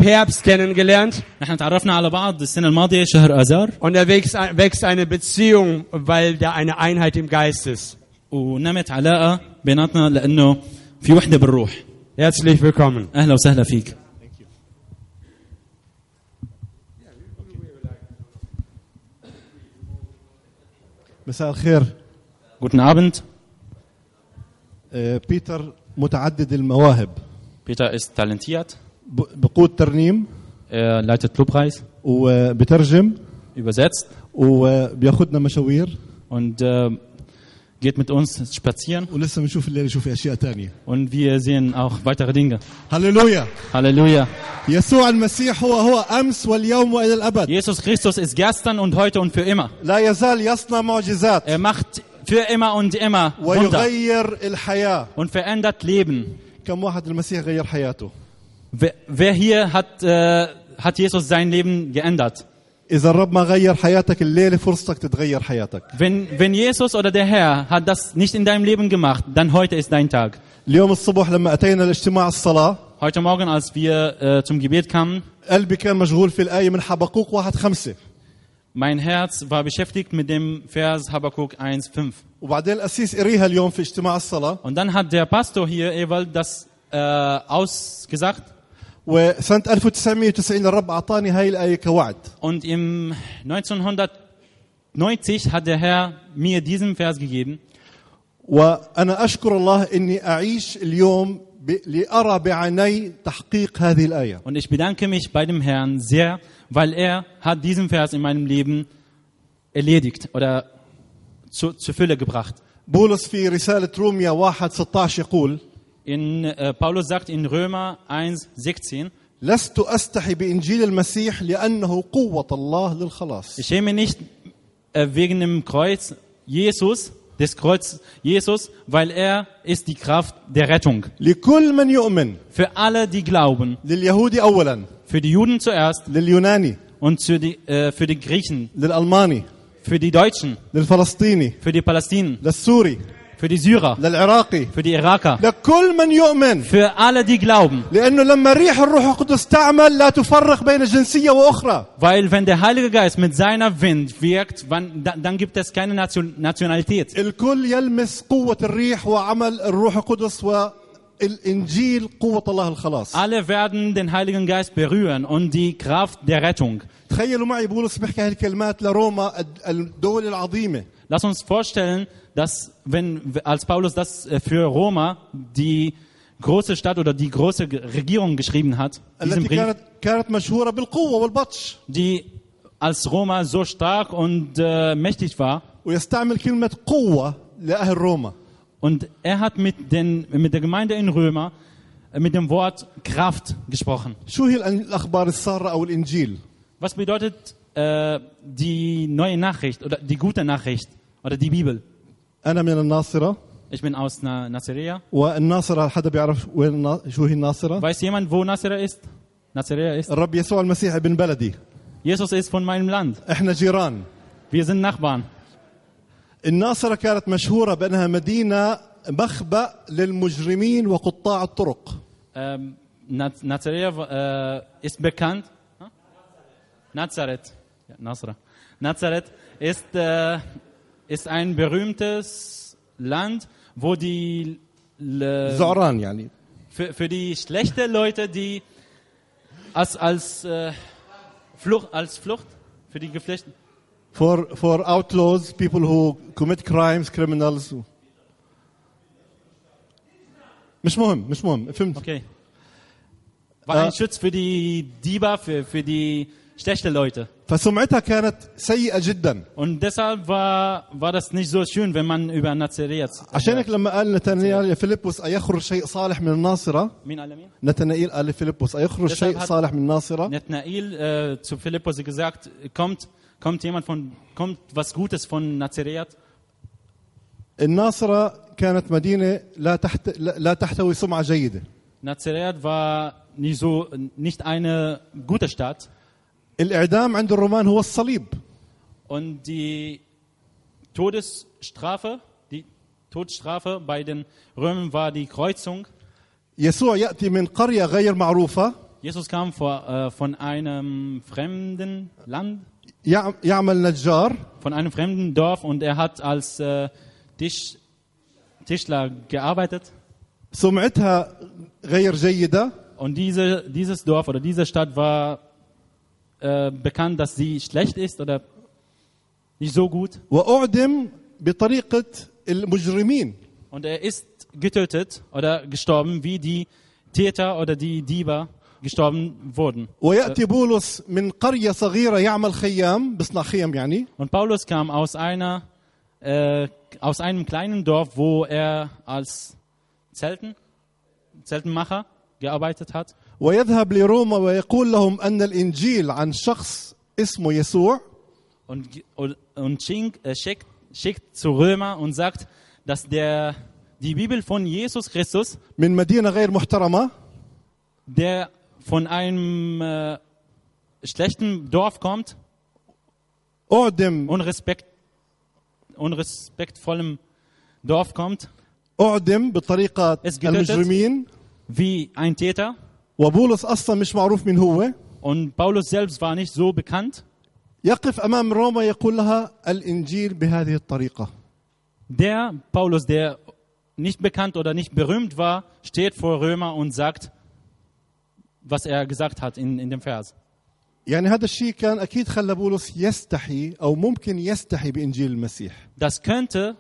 Herbst kennengelernt. نحن تعرفنا على بعض السنة الماضية شهر آذار. Und da wächst eine Beziehung, weil da eine Einheit im Geist ist. ونمت علاقة بيناتنا لأنه في وحدة بالروح. Herzlich willkommen. أهلا وسهلا فيك. مساء الخير. Guten Abend. بيتر متعدد المواهب. Peter ist talentiert. بقود ترنيم. Leitet Lobpreis. وبترجم. Übersetzt. وبياخدنا مشاوير. Und geht mit uns spazieren. ولسه بنشوف الليل نشوف أشياء تانية. Und wir sehen auch weitere Dinge. هللويا. Halleluja. يسوع المسيح هو أمس واليوم وإلى الأبد. Jesus Christus ist gestern und heute und für immer. لا يزال يصنع معجزات. Macht für immer und immer Wunder ويغير الحياة. und verändert Leben. كم واحد المسيح غير حياته. Wer hier hat Jesus sein Leben geändert? إذا الرب ما غير حياتك الليلة فرصتك تتغير حياتك. Wenn Jesus oder der Herr hat das nicht in deinem Leben gemacht, dann heute ist dein Tag. اليوم الصبح لما أتينا لاجتماع الصلاة. Heute Morgen, als wir zum Gebet kamen, قلبي كان مشغول في الآية من حبقوق 1:5. mein Herz war beschäftigt mit dem Vers Habakkuk 1,5. وبعدين القسيس قريها اليوم في اجتماع الصلاة. Und dann hat der Pastor hier Ewald das ausgesagt. وسنة 1990 الرب أعطاني هاي الآية كوعد. Und im 1990 hat der Herr mir diesen Vers gegeben. وأنا أشكر الله إني أعيش اليوم لأرى بعيني تحقيق هذه الآية. Und ich bedanke mich bei dem Herrn sehr, weil er hat diesen Vers in meinem Leben erledigt oder zur Fülle gebracht. بولس في رسالة روميا 1:16 يقول: Paulus sagt in Römer 1,16: لست أستحي بإنجيل المسيح لأنه قوة الله للخلاص. Ich schäme nicht wegen dem Kreuz des Kreuz Jesus, weil er ist die Kraft der Rettung. لكل من يؤمن. Für alle, die glauben. لليهود أولا. Für die Juden zuerst. لليوناني. Und für die Griechen. للألماني. Für die Deutschen. للفلسطيني. Für die Palästinenser. للسوري. Für die Syrer. للعراقي. Für die Iraker. لكل من يؤمن. Für alle, die glauben. لأنه لما ريح الروح القدس تعمل لا تفرق بين جنسية وأخرى. Weil wenn der Heilige Geist mit seiner Wind wirkt, dann gibt es keine Nationalität. الكل يلمس قوة الريح وعمل الروح القدس والإنجيل قوة الله الخلاص. Alle werden den Heiligen Geist berühren und die Kraft der Rettung. تخيلوا معي بولس بيحكي هالكلمات لروما الدولة العظيمة. Lass uns vorstellen, dass als Paulus das für Roma, die große Stadt oder die große Regierung geschrieben hat, diesen Brief, كانت مشهورة بالقوة والبطش. die als Roma so stark und mächtig war. ويستعمل كلمة قوة لأهل روما. Und er hat mit der Gemeinde in Römer mit dem Wort Kraft gesprochen. شو هي الأخبار السارة أو الإنجيل؟ Was bedeutet die neue Nachricht oder die gute Nachricht oder die Bibel? أنا من الناصرة. Ich bin aus Nazaria. والناصرة حدا بيعرف وين شو هي الناصرة؟ Weiß jemand, wo Nazaria ist? Nazaria ist. الرب يسوع المسيح ابن بلدي. Jesus ist von meinem Land. إحنا جيران. Wir sind Nachbarn. الناصرة كانت مشهورة بأنها مدينة مخبأ للمجرمين وقطاع الطرق. Nazaria ist bekannt. Nazareth. Ja, Nasra. Nazareth ist ein berühmtes Land, wo die زعران يعني. Für die schlechten Leute, die als Flucht für die Geflüchteten. For outlaws, people who commit crimes, criminals. مش مهم فهمت. Okay. War ein Schutz für die Diebe, für die schlechten Leute. فسمعتها كانت سيئة جدا. Und deshalb war das nicht so schön, wenn man über Nazaret. عشانك لما قال نتنائيل يا فيلبس أيخرج شيء صالح من الناصرة. نتنائيل قال لفيلبس أيخرج شيء صالح من الناصرة. Nathanael zu Philippus gesagt, kommt was Gutes von Nazaret. الناصرة كانت مدينة لا تحتوي سمعة جيدة. Nazaret war nicht eine gute Stadt. الإعدام عند الرومان هو الصليب. Und die Todesstrafe bei den Römern war die Kreuzung. يسوع يأتي من قرية غير معروفة. Jesus kam von einem fremden Land, يعمل نجار. von einem fremden Dorf und er hat als Tischler gearbeitet. سمعتها غير جيدة. Und dieses Dorf oder diese Stadt war bekannt, dass sie schlecht ist oder nicht so gut. وأعدم بطريقة المجرمين. Und er ist getötet oder gestorben, wie die Täter oder die Diebe gestorben wurden. ويأتي بولس من قرية صغيرة يعمل خيام بصنع خيم يعني. Und Paulus kam aus einem kleinen Dorf, wo er als Zeltenmacher gearbeitet hat. ويذهب لروما ويقول لهم أن الإنجيل عن شخص اسمه يسوع. Und schickt zu Römer und sagt, dass die Bibel von Jesus Christus, من مدينة غير محترمة. der von einem schlechten Dorf kommt, أعدم unrespektvollem Dorf kommt, أعدم بطريقة المجرمين. wie ein Täter. وبولس أصلا مش معروف من هو. Und Paulus selbst war nicht so bekannt. يقف أمام روما يقول لها الإنجيل بهذه الطريقة. Der Paulus, der nicht bekannt oder nicht berühmt war, steht vor Römer und sagt, was er gesagt hat in dem Vers. يعني هذا الشيء كان أكيد خلى بولس يستحي أو ممكن يستحي بإنجيل المسيح. Das könnte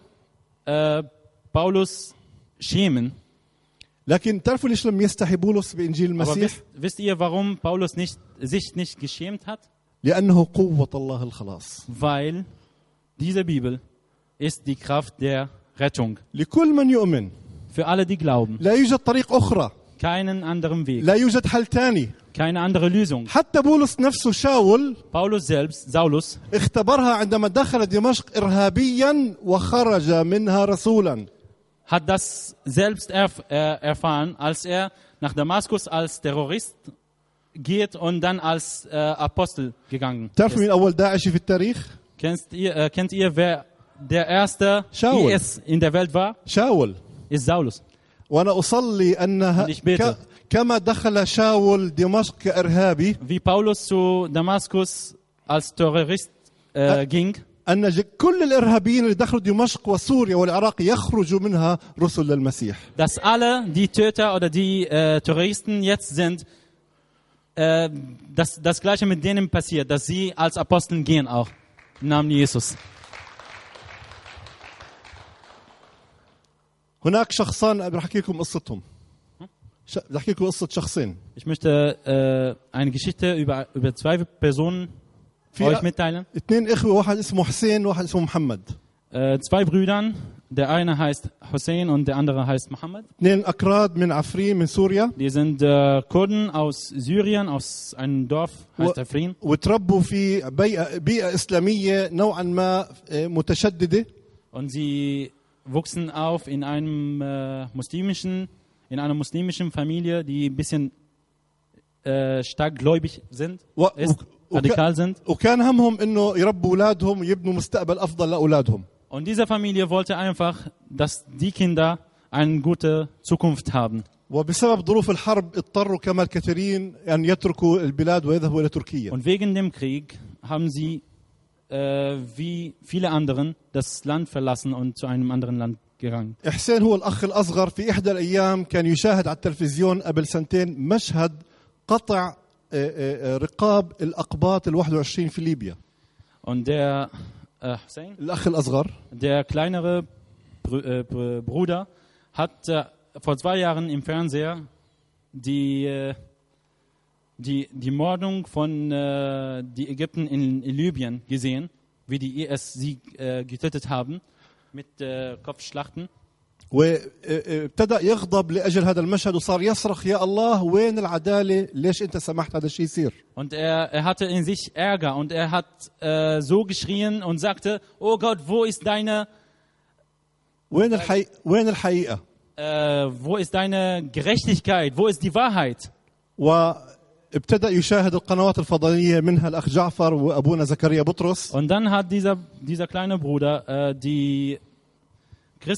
Paulus schämen. لكن تعرفوا ليش لم يستحي بولس بإنجيل المسيح؟ Wisst ihr, warum Paulus sich nicht geschämt hat? لأنه قوة الله الخلاص. Weil diese Bibel ist die Kraft der Rettung. لكل من يؤمن. Für alle, die glauben. لا يوجد طريق أخرى. Keinen anderen Weg. لا يوجد حل ثاني. Keine andere Lösung. حتى بولس نفسه شاول. Paulus selbst, Saulus, اختبرها عندما دخل دمشق إرهابيا وخرج منها رسولا. hat das selbst erfahren, als er nach Damaskus als Terrorist geht und dann als Apostel gegangen تعرفوا ist. مين أول داعشي في التاريخ؟ Kennt ihr, wer der erste Shaul. IS in der Welt war? شاول. Ist Saulus. وأنا أصلي أنها Und ich bete. كما دخل شاول دمشق كإرهابي. Wie Paulus zu Damaskus als Terrorist ging, أن كل الإرهابيين اللي دخلوا دمشق وسوريا والعراق يخرجوا منها رسل للمسيح. dass alle die Töter oder die Terroristen jetzt sind, das Gleiche mit denen passiert, dass sie als Aposteln gehen auch im Namen Jesus. هناك شخصان بدي أحكي لكم قصتهم. بدي أحكي لكم قصة شخصين. Ich möchte eine Geschichte über zwei Personen euch mitteilen. اثنين إخوة واحد اسمه حسين وواحد اسمه محمد. Zwei Brüdern, der eine heißt Hussein und der andere heißt Mohammed. اثنين أكراد من عفرين من سوريا. Die sind Kurden aus Syrien, aus einem Dorf, heißt Afrin. وتربوا في بيئة إسلامية نوعا ما متشددة. Und sie wuchsen auf in einer muslimischen Familie, die ein bisschen stark gläubig sind, radikal sind. وكان همهم إنه يربوا أولادهم ويبنوا مستقبل أفضل لأولادهم. Und diese Familie wollte einfach, dass die Kinder eine gute Zukunft haben. وبسبب ظروف الحرب اضطروا كما الكثيرين أن يتركوا البلاد ويذهبوا إلى تركيا. Und wegen dem Krieg haben sie wie viele anderen das Land verlassen und zu einem anderen Land gegangen. حسين هو الأخ الأصغر. في إحدى الأيام كان يشاهد على التلفزيون قبل سنتين مشهد قطع رقاب الأقباط ال21 في ليبيا. Und der Hussein, الأخ الأصغر, der kleinere Bruder, hat vor 2 Jahren im Fernseher die Mordung von die Ägypten in Libyen gesehen, wie die IS sie getötet haben mit Kopfschlachten. وابتدأ يغضب لأجل هذا المشهد وصار يصرخ يا الله وين العدالة ليش أنت سمحت هذا الشيء يصير. Und er hatte in sich Ärger und er hat so geschrien und sagte, oh Gott, wo ist deine وين الحقيقة wo ist deine Gerechtigkeit, wo ist die Wahrheit? وابتدأ يشاهد القنوات الفضائية منها الأخ جعفر وأبونا زكريا بطرس. Und dann hat dieser kleine Bruder den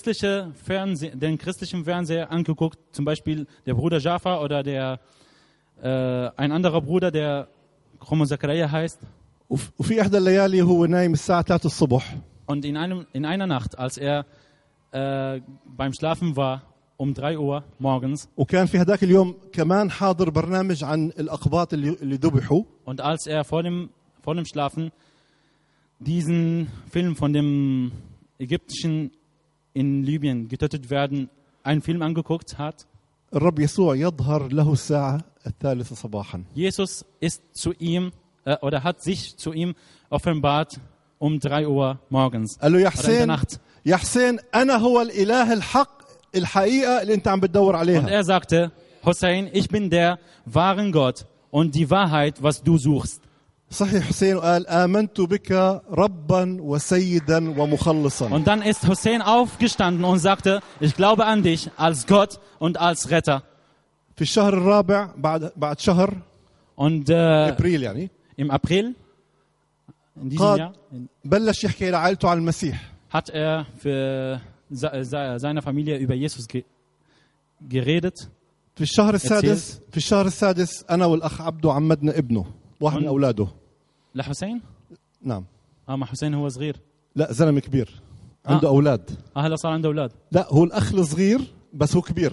christlichen Fernseher angeguckt, zum Beispiel der Bruder Jafar oder der ein anderer Bruder, der Chromo Zakaria heißt. وفي إحدى الليالي هو نايم الساعة 3 الصبح. Und in einer Nacht, als er beim Schlafen war, um 3 Uhr morgens, وكان في هذاك اليوم كمان حاضر برنامج عن الأقباط اللي ذبحوا. und als er vor dem Schlafen diesen Film von dem Ägyptischen in Libyen getötet werden, einen Film angeguckt hat, الرب يسوع يظهر له الساعة 3 صباحا. Jesus ist zu ihm oder hat sich zu ihm offenbart um 3 Uhr morgens قال له يا oder in der حسين Nacht. يا حسين أنا هو الإله الحق الحقيقة اللي أنت عم بتدور Und عليها. er sagte, Hussein, ich bin der wahren Gott und die Wahrheit, was du suchst. صحيح حسين وقال آمنت بك ربا وسيدا ومخلصا. Und dann ist Hussein aufgestanden und sagte, ich glaube an dich als Gott und als Retter. في الشهر الرابع بعد شهر Und ابريل يعني im April in diesem قاد Jahr بلش يحكي لعائلته عن المسيح. hat er für seiner Familie über Jesus geredet. في الشهر السادس أنا والأخ عبده عمدنا ابنه واحد من أولاده. لحسين؟ نعم. ما حسين هو صغير. لا زلمة كبير عنده أولاد. هلا صار عنده أولاد. لا هو الأخ الصغير بس هو كبير.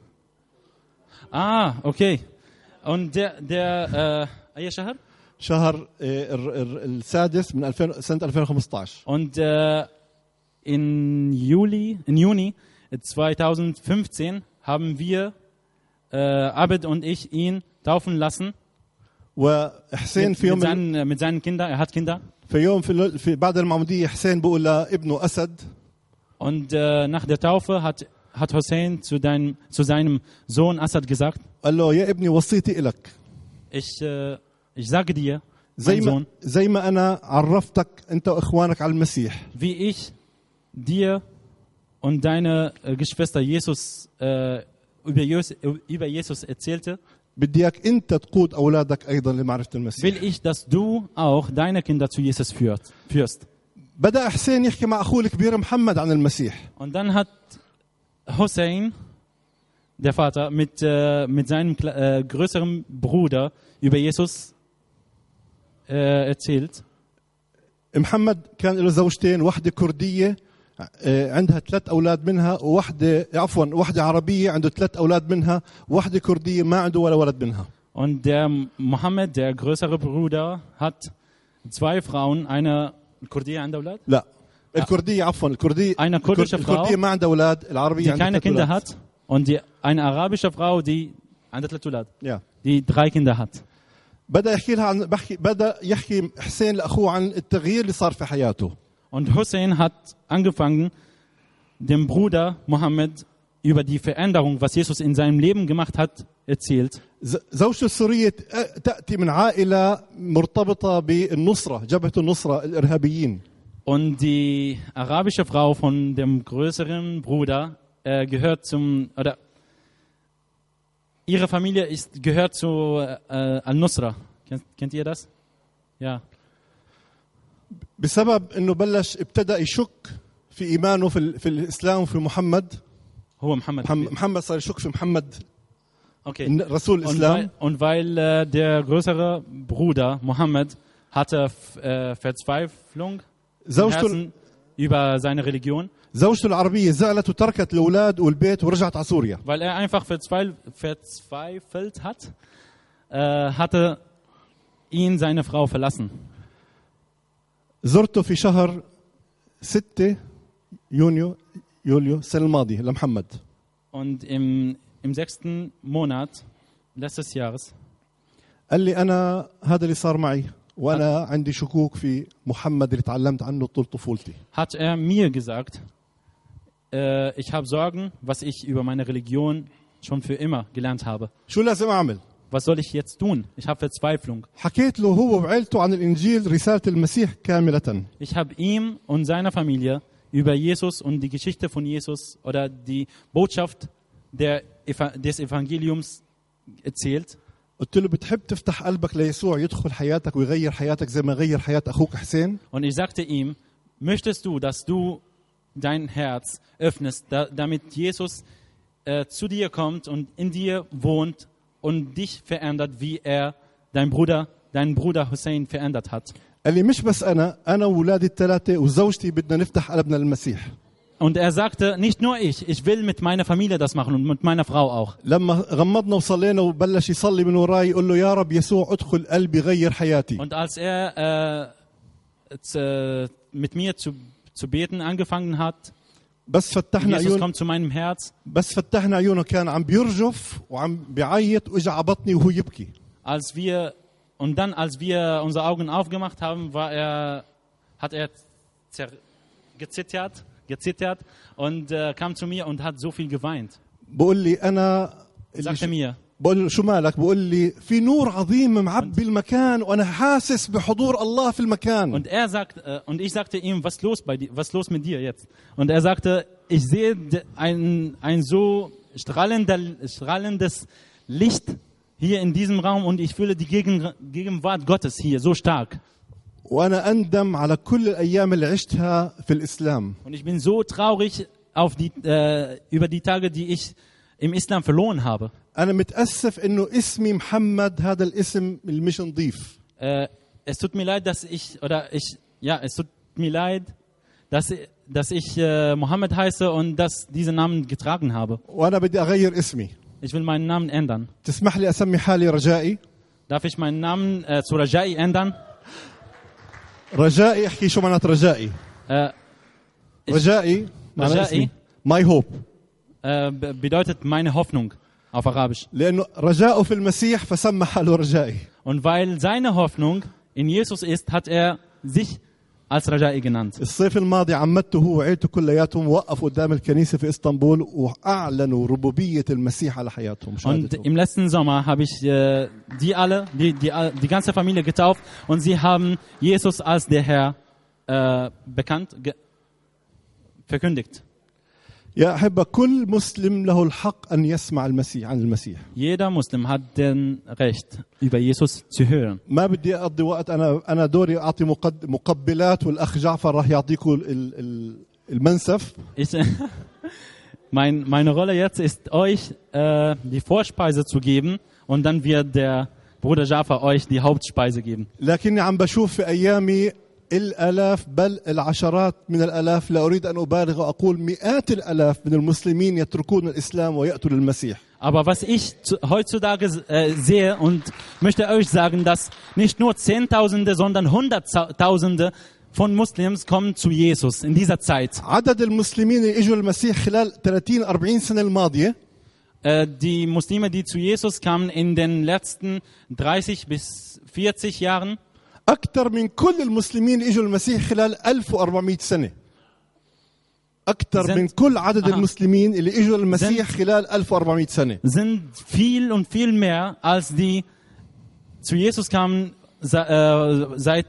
Okay. Und der أي شهر؟ شهر السادس من سنة 2015. Und in Juni 2015 haben wir, Abed und ich, ihn taufen lassen. وحسين في يوم mit seinen Kindern, er hat Kinder. في يوم في بعد المعمودية حسين بيقول لابنه أسد. Und nach der Taufe hat Hussein zu seinem Sohn Asad gesagt, قال له يا ابني وصيتي إلك. Ich sage dir, mein Sohn, زي ما أنا عرفتك أنت وإخوانك على المسيح. wie ich dir und deine Geschwister über Jesus erzählte, بدي اياك انت تقود اولادك ايضا لمعرفه المسيح. will ich, dass du auch deine Kinder zu Jesus führst. بدا حسين يحكي مع اخوه الكبير محمد عن المسيح. Und dann hat Hussein, der Vater, mit seinem größeren Bruder über Jesus erzählt. محمد كان له زوجتين، واحده كرديه عندها 3 أولاد منها، واحدة عربية عنده 3 أولاد منها، واحدة كردية ما عنده ولا ولد منها. Und der Mohammed, der größere Bruder, hat 2 Frauen, eine Kurdie عنده أولاد? لا الكردية عفوا eine kurdische Frau, الكردية ما عندها أولاد، العربية die keine Kinder hat, und eine arabische Frau, die عنده 3 أولاد, die 3 Kinder hat. بدأ يحكي حسين لأخوه عن التغيير اللي صار في حياته. Und Hussein hat angefangen, dem Bruder Mohammed über die Veränderung, was Jesus in seinem Leben gemacht hat, erzählt. زوجته السورية تأتي من عائلة مرتبطة بالنصرة، جبهة النصرة الإرهابيين. Und die arabische Frau von dem größeren Bruder ihre Familie gehört zu Al-Nusra. Kennt ihr das? Ja. بسبب انه ابتدى يشك في ايمانه في الاسلام وفي محمد. هو محمد صار يشك في محمد. Okay. رسول الاسلام. Und weil der größere Bruder Mohammed hatte Verzweiflung im Herzen über seine Religion. زوجته العربية زعلت وتركت الأولاد والبيت ورجعت على سوريا. Weil er einfach verzweifelt hat, hatte ihn seine Frau verlassen. زرته في شهر 6 يوليو السنة الماضية لمحمد. Und im 6. Monat letztes Jahres قال لي أنا هذا اللي صار معي وأنا عندي شكوك في محمد اللي تعلمت عنه طول طفولتي. Hat er mir gesagt, ich habe Sorgen, was ich über meine Religion schon für immer gelernt habe. شو لازم أعمل؟ Was soll ich jetzt tun? Ich habe Verzweiflung. حكيت له هو وعائلته عن الإنجيل رسالة المسيح كاملة. Ich habe ihm und seiner Familie über Jesus und die Geschichte von Jesus oder die Botschaft des Evangeliums erzählt. قلت له بتحب تفتح قلبك ليسوع يدخل حياتك ويغير حياتك زي ما غير حياة أخوك حسين؟ Und ich sagte ihm, möchtest du, dass du dein Herz öffnest, damit Jesus zu dir kommt und in dir wohnt und dich verändert, wie er deinen Bruder Hussein verändert hat. قال لي مش بس انا واولادي الثلاثه وزوجتي بدنا نفتح قلبنا للمسيح. Und er sagte, nicht nur ich will mit meiner Familie das machen und mit meiner Frau auch. لما غمضنا وصلينا وبلش يصلي من وراي يقول له يا رب يسوع ادخل قلبي غير حياتي. Und als er mit mir zu beten angefangen hat, بس فتحنا Jesus عيون kommt zu meinem Herz, بس فتحنا عيونه كان عم بيرجف وعم بيعيط واجى على بطني وهو يبكي. als wir unsere Augen aufgemacht haben, hat er gezittert und kam zu mir und hat so viel geweint. بقول لي انا Sagte mir, بقول له شو مالك؟ بقول لي في نور عظيم معبي المكان وانا حاسس بحضور الله في المكان. und ich sagte ihm, was los mit dir jetzt? Und er sagte, ich sehe ein so strahlendes Licht hier in diesem Raum und ich fühle die Gegenwart Gottes hier so stark. وانا اندم على كل الايام اللي عشتها في الاسلام. Und ich bin so traurig über die Tage, die ich im Islam verloren habe. انا متاسف انه اسمي محمد هذا الاسم اللي مش نظيف. Es tut mir leid, dass ich Mohammed heiße und dass diesen Namen getragen habe. وانا بدي اغير اسمي. Ich will meinen Namen ändern. تسمح لي اسمي حالي رجائي؟ Darf ich meinen Namen zu Rajai ändern? رجائي احكي شو معنات رجائي؟ رجائي رجائي my hope. Bedeutet meine Hoffnung auf Arabisch. لانه رجاؤه في المسيح فسمى حاله رجائي. Und weil seine Hoffnung in Jesus ist, hat er sich als Rajai genannt. الصيف الماضي عمته هو وعيلته كلياتهم وقفوا قدام الكنيسه في اسطنبول واعلنوا ربوبيه المسيح على حياتهم. Und im letzten Sommer habe ich die ganze Familie getauft und sie haben Jesus als der Herr verkündigt. يا أحبة كل مسلم له الحق أن يسمع المسيح عن المسيح. Jeder Muslim hat den Recht, über Jesus zu hören. ما بدي أقضي وقت أنا دوري أعطي مقبلات والأخ جعفر راح يعطيكم المنسف. Meine Rolle jetzt ist, euch die Vorspeise zu geben und dann wird der Bruder Jafar euch die Hauptspeise geben. لكني عم بشوف في أيامي الآلاف بل العشرات من الآلاف لا أريد أن أبالغ وأقول مئات الآلاف من المسلمين يتركون الإسلام ويأتوا للمسيح. Aber was ich heutzutage sehe und möchte euch sagen, dass nicht nur Zehntausende, sondern Hunderttausende von Muslims kommen zu Jesus in dieser Zeit. عدد المسلمين اللي اجوا للمسيح خلال 30-40 سنة الماضية Die Muslime, die zu Jesus kamen in den letzten 30 bis 40 Jahren, أكثر من كل المسلمين اللي اجوا للمسيح خلال 1400 سنة. أكثر من كل عدد المسلمين اللي اجوا للمسيح خلال 1400 سنة. Sind viel und viel mehr, als die zu Jesus kamen seit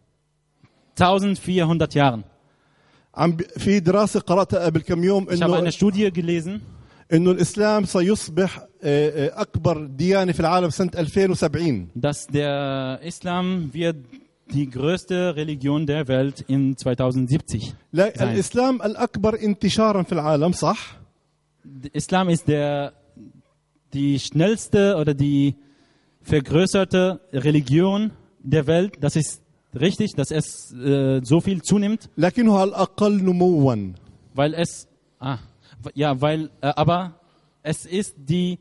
1400 Jahren. في دراسة قرأتها قبل كم يوم Ich habe eine Studie gelesen, إنه الإسلام سيصبح أكبر ديانة في العالم سنة 2070. dass der Islam wird die größte Religion der Welt in 2070 لا sein. الإسلام الأكبر انتشارا في العالم صح؟ Islam ist die schnellste oder die vergrößerte Religion der Welt. Das ist richtig, dass es so viel zunimmt. لكنه الأقل نموا. Weil es, aber es ist die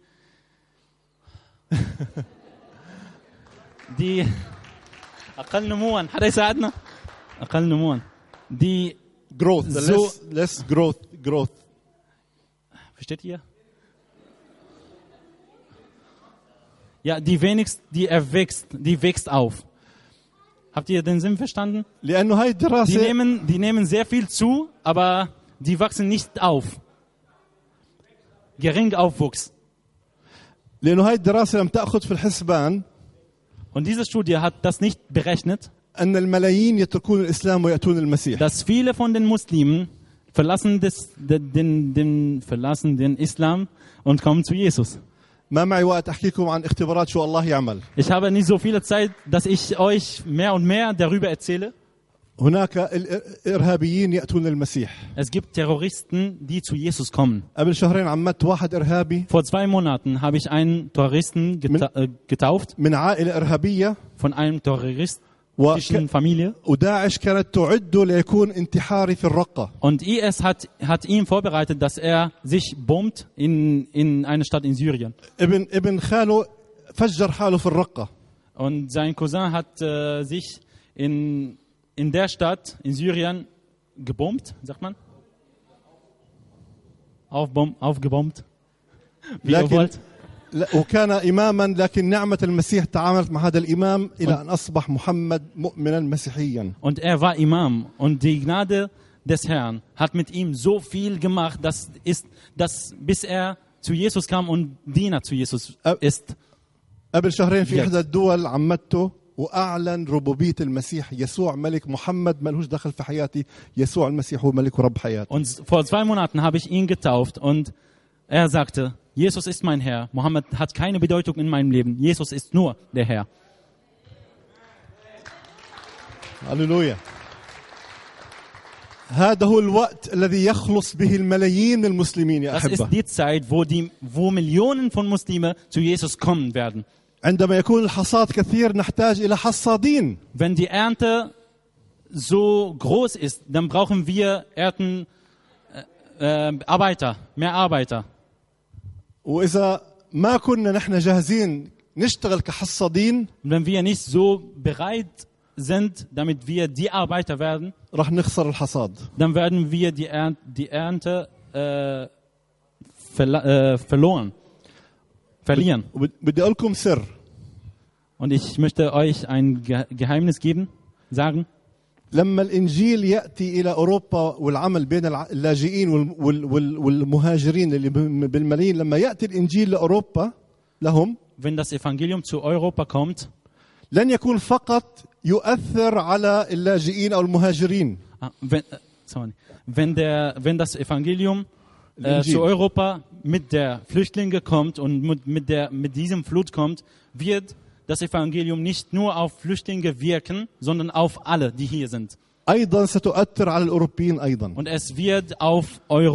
أقل نموا. حدا يساعدنا؟ أقل نموا. Die growth, so, less growth. Versteht ihr? Ja, die wächst auf. Habt ihr den Sinn verstanden? لأنه هاي الدراسة Die nehmen sehr viel zu, aber die wachsen nicht auf. Gering Aufwuchs. لأنه هاي الدراسة لم تأخذ في الحسبان Und diese Studie hat das nicht berechnet, أن الملايين يتركون الإسلام ويأتون المسيح. dass viele von den Muslimen verlassen den Islam und kommen zu Jesus. ما معي وقت أحكيكم عن اختبارات شو الله يعمل. Ich habe nicht so viel Zeit, dass ich euch mehr und mehr darüber erzähle. هناك الإرهابيين يأتون للمسيح. Es gibt Terroristen, die zu Jesus kommen. قبل شهرين عمدت واحد إرهابي Vor 2 Monaten habe ich einen Terroristen getauft من عائلة إرهابية von einem terroristischen Familie. وداعش كانت تعده ليكون انتحاري في الرقة. Und IS hat ihn vorbereitet, dass er sich bombt in einer Stadt in Syrien. ابن خاله فجر حاله في الرقة. Und sein Cousin hat sich in der Stadt in Syrien gebombt, sagt man? Aufgebombt. Wie ihr wollt. وكان إماما لكن نعمة المسيح تعاملت مع هذا الإمام إلى أن أصبح محمد مؤمنا مسيحيا. Und er war Imam und die Gnade des Herrn hat mit ihm so viel gemacht, dass bis er zu Jesus kam und Diener zu Jesus ist. قبل شهرين في إحدى الدول عمدته وأعلن ربوبية المسيح يسوع ملك محمد ملهوش دخل في حياتي يسوع المسيح هو ملك ورب حياتي. Und vor 2 Monaten habe ich ihn getauft und er sagte, Jesus ist mein Herr. Mohammed hat keine Bedeutung in meinem Leben. Jesus ist nur der Herr. هللويا. هذا هو الوقت الذي يخلص به الملايين من المسلمين يا Das ist أحبة. die Zeit, wo Millionen von Muslimen zu Jesus kommen werden. عندما يكون الحصاد كثير نحتاج إلى حصادين. Wenn die Ernte so groß ist, dann brauchen wir Arbeiter, mehr Arbeiter. وإذا ما كنا نحن جاهزين نشتغل كحصادين Und wenn wir nicht so bereit sind, damit wir die Arbeiter werden, راح نخسر الحصاد. dann werden wir die Ernte verlieren. بدي أقول لكم سر. Und ich möchte euch ein Geheimnis sagen. لما الإنجيل يأتي إلى أوروبا والعمل بين اللاجئين والمهاجرين اللي بالملايين لما يأتي الإنجيل لأوروبا لهم Wenn das Evangelium zu Europa kommt, لن يكون فقط يؤثر على اللاجئين أو المهاجرين. wenn das Evangelium zu Europa mit der Flüchtlinge kommt und mit diesem Flut kommt, wird das Evangelium nicht nur auf Flüchtlinge wirken, sondern auf alle, die hier sind. أيضا ستؤثر على الأوروبيين أيضا. Und es wird auf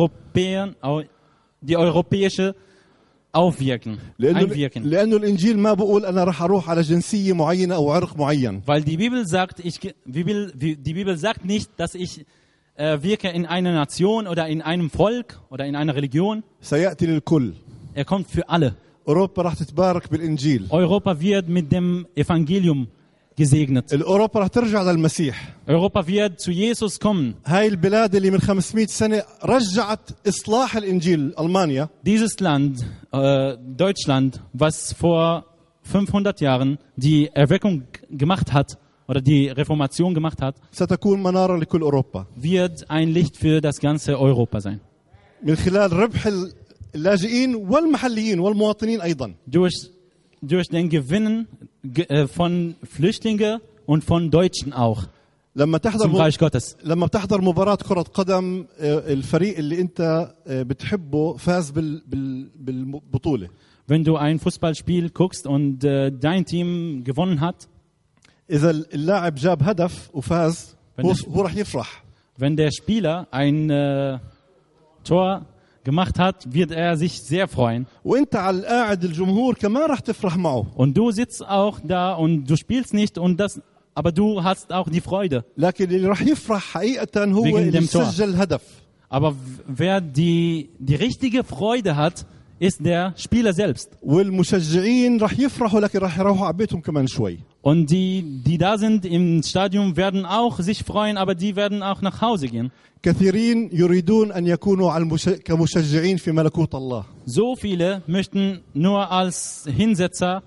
die europäische einwirken. لأنه الإنجيل ما بقول أنا راح أروح على جنسية معينة أو عرق معين. Weil die Bibel sagt, die Bibel sagt nicht, dass ich wirke in einer Nation oder in einem Volk oder in einer Religion. سيأتي للكل. Er kommt für alle. أوروبا راح تتبارك بالإنجيل. Europa wird mit dem Evangelium gesegnet. أوروبا راح ترجع للمسيح. Europa wird zu Jesus kommen. هاي البلاد اللي من 500 سنة رجعت إصلاح الإنجيل ألمانيا. Dieses Land, Deutschland, was vor 500 Jahren die Erweckung gemacht hat oder die Reformation gemacht hat, ستكون منارة لكل أوروبا. wird ein Licht für das ganze Europa sein. من خلال ربح اللاجئين والمحليين والمواطنين أيضا. Durch den Gewinnen von Flüchtlingen und von Deutschen auch. Zum Reich Gottes. لما بتحضر مباراة كرة قدم الفريق اللي أنت بتحبه فاز بالبطولة. Wenn du ein Fußballspiel guckst und dein Team gewonnen hat, إذا اللاعب جاب هدف وفاز هو راح يفرح. Wenn der Spieler ein Tor gemacht hat, wird er sich sehr freuen. وانت على القاعد الجمهور كمان راح تفرح معه. Und du sitzt auch da und du spielst nicht aber du hast auch die Freude. لكن اللي راح يفرح حقيقة هو اللي سجل الهدف. Aber wer die richtige Freude hat, ist der Spieler selbst. والمشجعين راح يفرحوا لكن راح يروحوا على بيتهم كمان شوي. Und die da sind im Stadion werden auch sich freuen, aber die werden auch nach Hause gehen. كثيرين يريدون أن يكونوا كمشجعين في ملكوت الله. So viele möchten nur als Hinsetzer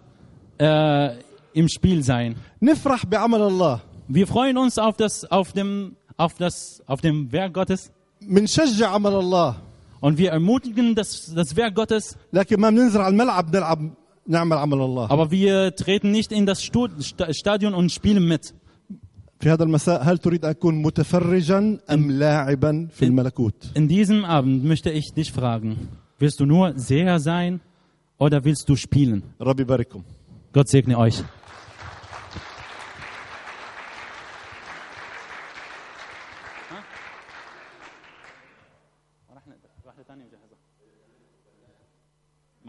im Spiel sein. نفرح بعمل الله. Wir freuen uns auf dem Werk Gottes. منشجع عمل الله. Und wir ermutigen das Werk Gottes. لكن ما بننزل على الملعب نعمل عمل الله. Aber wir treten nicht in das Stadion und spielen mit. في هذا المساء هل تريد أن تكون متفرجا أم لاعبا في الملكوت؟ In diesem Abend möchte ich dich fragen, willst du nur Seher sein oder willst du spielen? ربي يبارككم. Gott segne euch.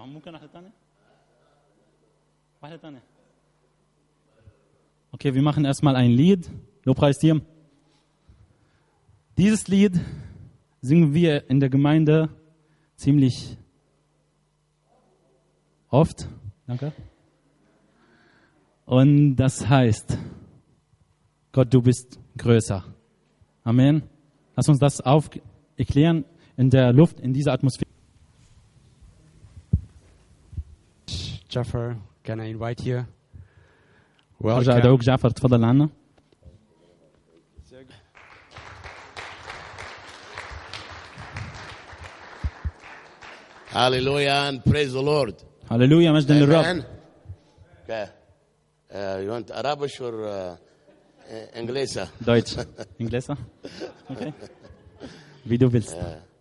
Okay, wir machen erstmal ein Lied. Lobpreisteam. Dieses Lied singen wir in der Gemeinde ziemlich oft. Danke. Und das heißt, Gott, du bist größer. Amen. Lass uns das erklären in der Luft, in dieser Atmosphäre. Jaffer, can I invite you? أرجع Welcome. أدعوك جعفر تفضل عنا. Hallelujah and praise the Lord. هللويا مجدا للرب. Amen. Okay. You want Arabic or English? Deutsch. Inglesa? Okay. Wie du willst.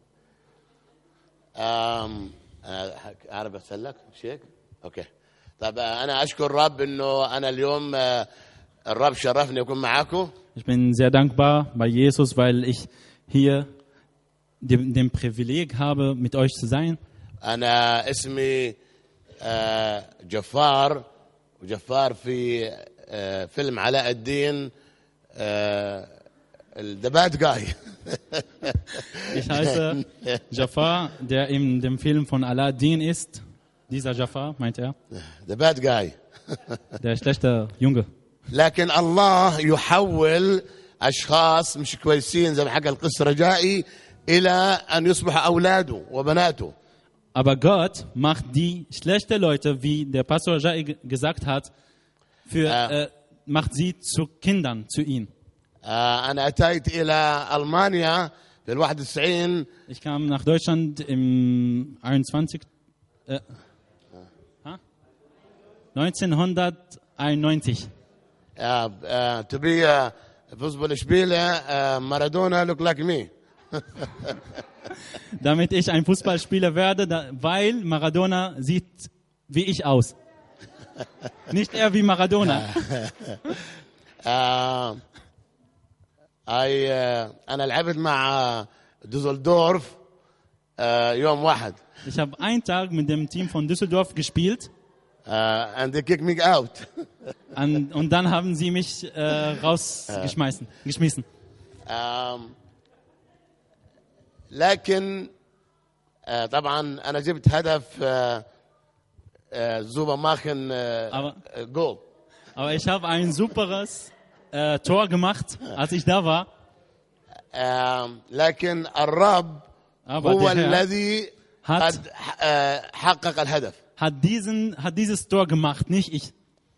أعرف أسألك شيء؟ أوكي. طب أنا أشكر الرب إنه أنا اليوم الرب شرفني أكون معاكم. Ich bin sehr dankbar bei Jesus, weil ich hier den Privileg habe, mit euch zu sein. أنا اسمي جفار وجفار في فيلم علاء الدين The Bad Guy. Ich heiße Jafar, der in dem Film von Aladdin ist. Dieser Jafar, meint er. The Bad Guy. Der schlechte Junge. لكن الله يحول أشخاص مش كويسين زي ما حكى القس رجائي إلى أن يصبحوا أولاده وبناته. Aber Gott macht die schlechten Leute, wie der Pastor Jai gesagt hat, macht sie zu Kindern, zu ihm. أنا أتيت إلى ألمانيا في 91. Ich kam nach Deutschland im 1991. To be Fußballspieler, Maradona look like me. Damit ich ein Fußballspieler werde, weil Maradona sieht wie ich aus. Nicht er wie Maradona. أنا لعبت مع دوزلدورف يوم واحد. Ich habe einen Tag mit dem Team von Düsseldorf gespielt. And they kicked me out. Und dann haben sie mich geschmissen. لكن طبعا أنا جبت هدف زوبا ماخن جول. Aber ich habe ein superes Tor gemacht, als ich da war. لكن الرب هو الذي hat حقق الهدف. Hat dieses Tor gemacht, nicht ich.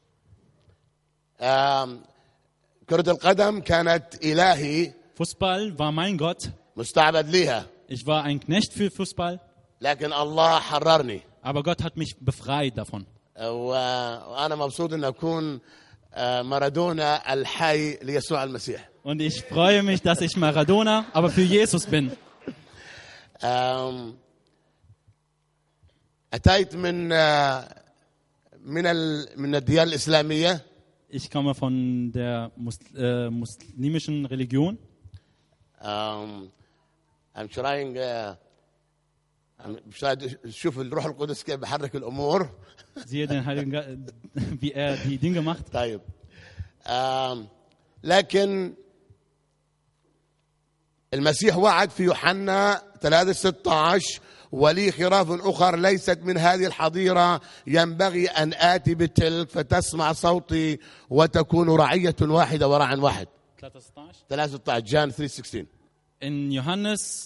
كرة القدم كانت إلهي. Fußball war mein Gott. مستعبد ليها. Ich war ein Knecht für Fußball. لكن الله حررني. Aber Gott hat mich befreit davon. وأنا مبسوط أن أكون مارادونا الحي ليسوع المسيح. Und ich freue mich, dass ich Maradona, aber für Jesus bin. أتيت من الديانة الإسلامية. Ich komme von der muslimischen Religion. I'm trying شوف الروح القدس كيف بحرك الأمور. Siehe den Heiligen Geist, wie er die Dinge macht. طيب. لكن المسيح وعد في يوحنا 3:16 ولي خراف أخر ليست من هذه الحظيرة ينبغي أن آتي بتلك فتسمع صوتي وتكون رعية واحدة وراع واحد. 3:16 John 3:16. In Johannes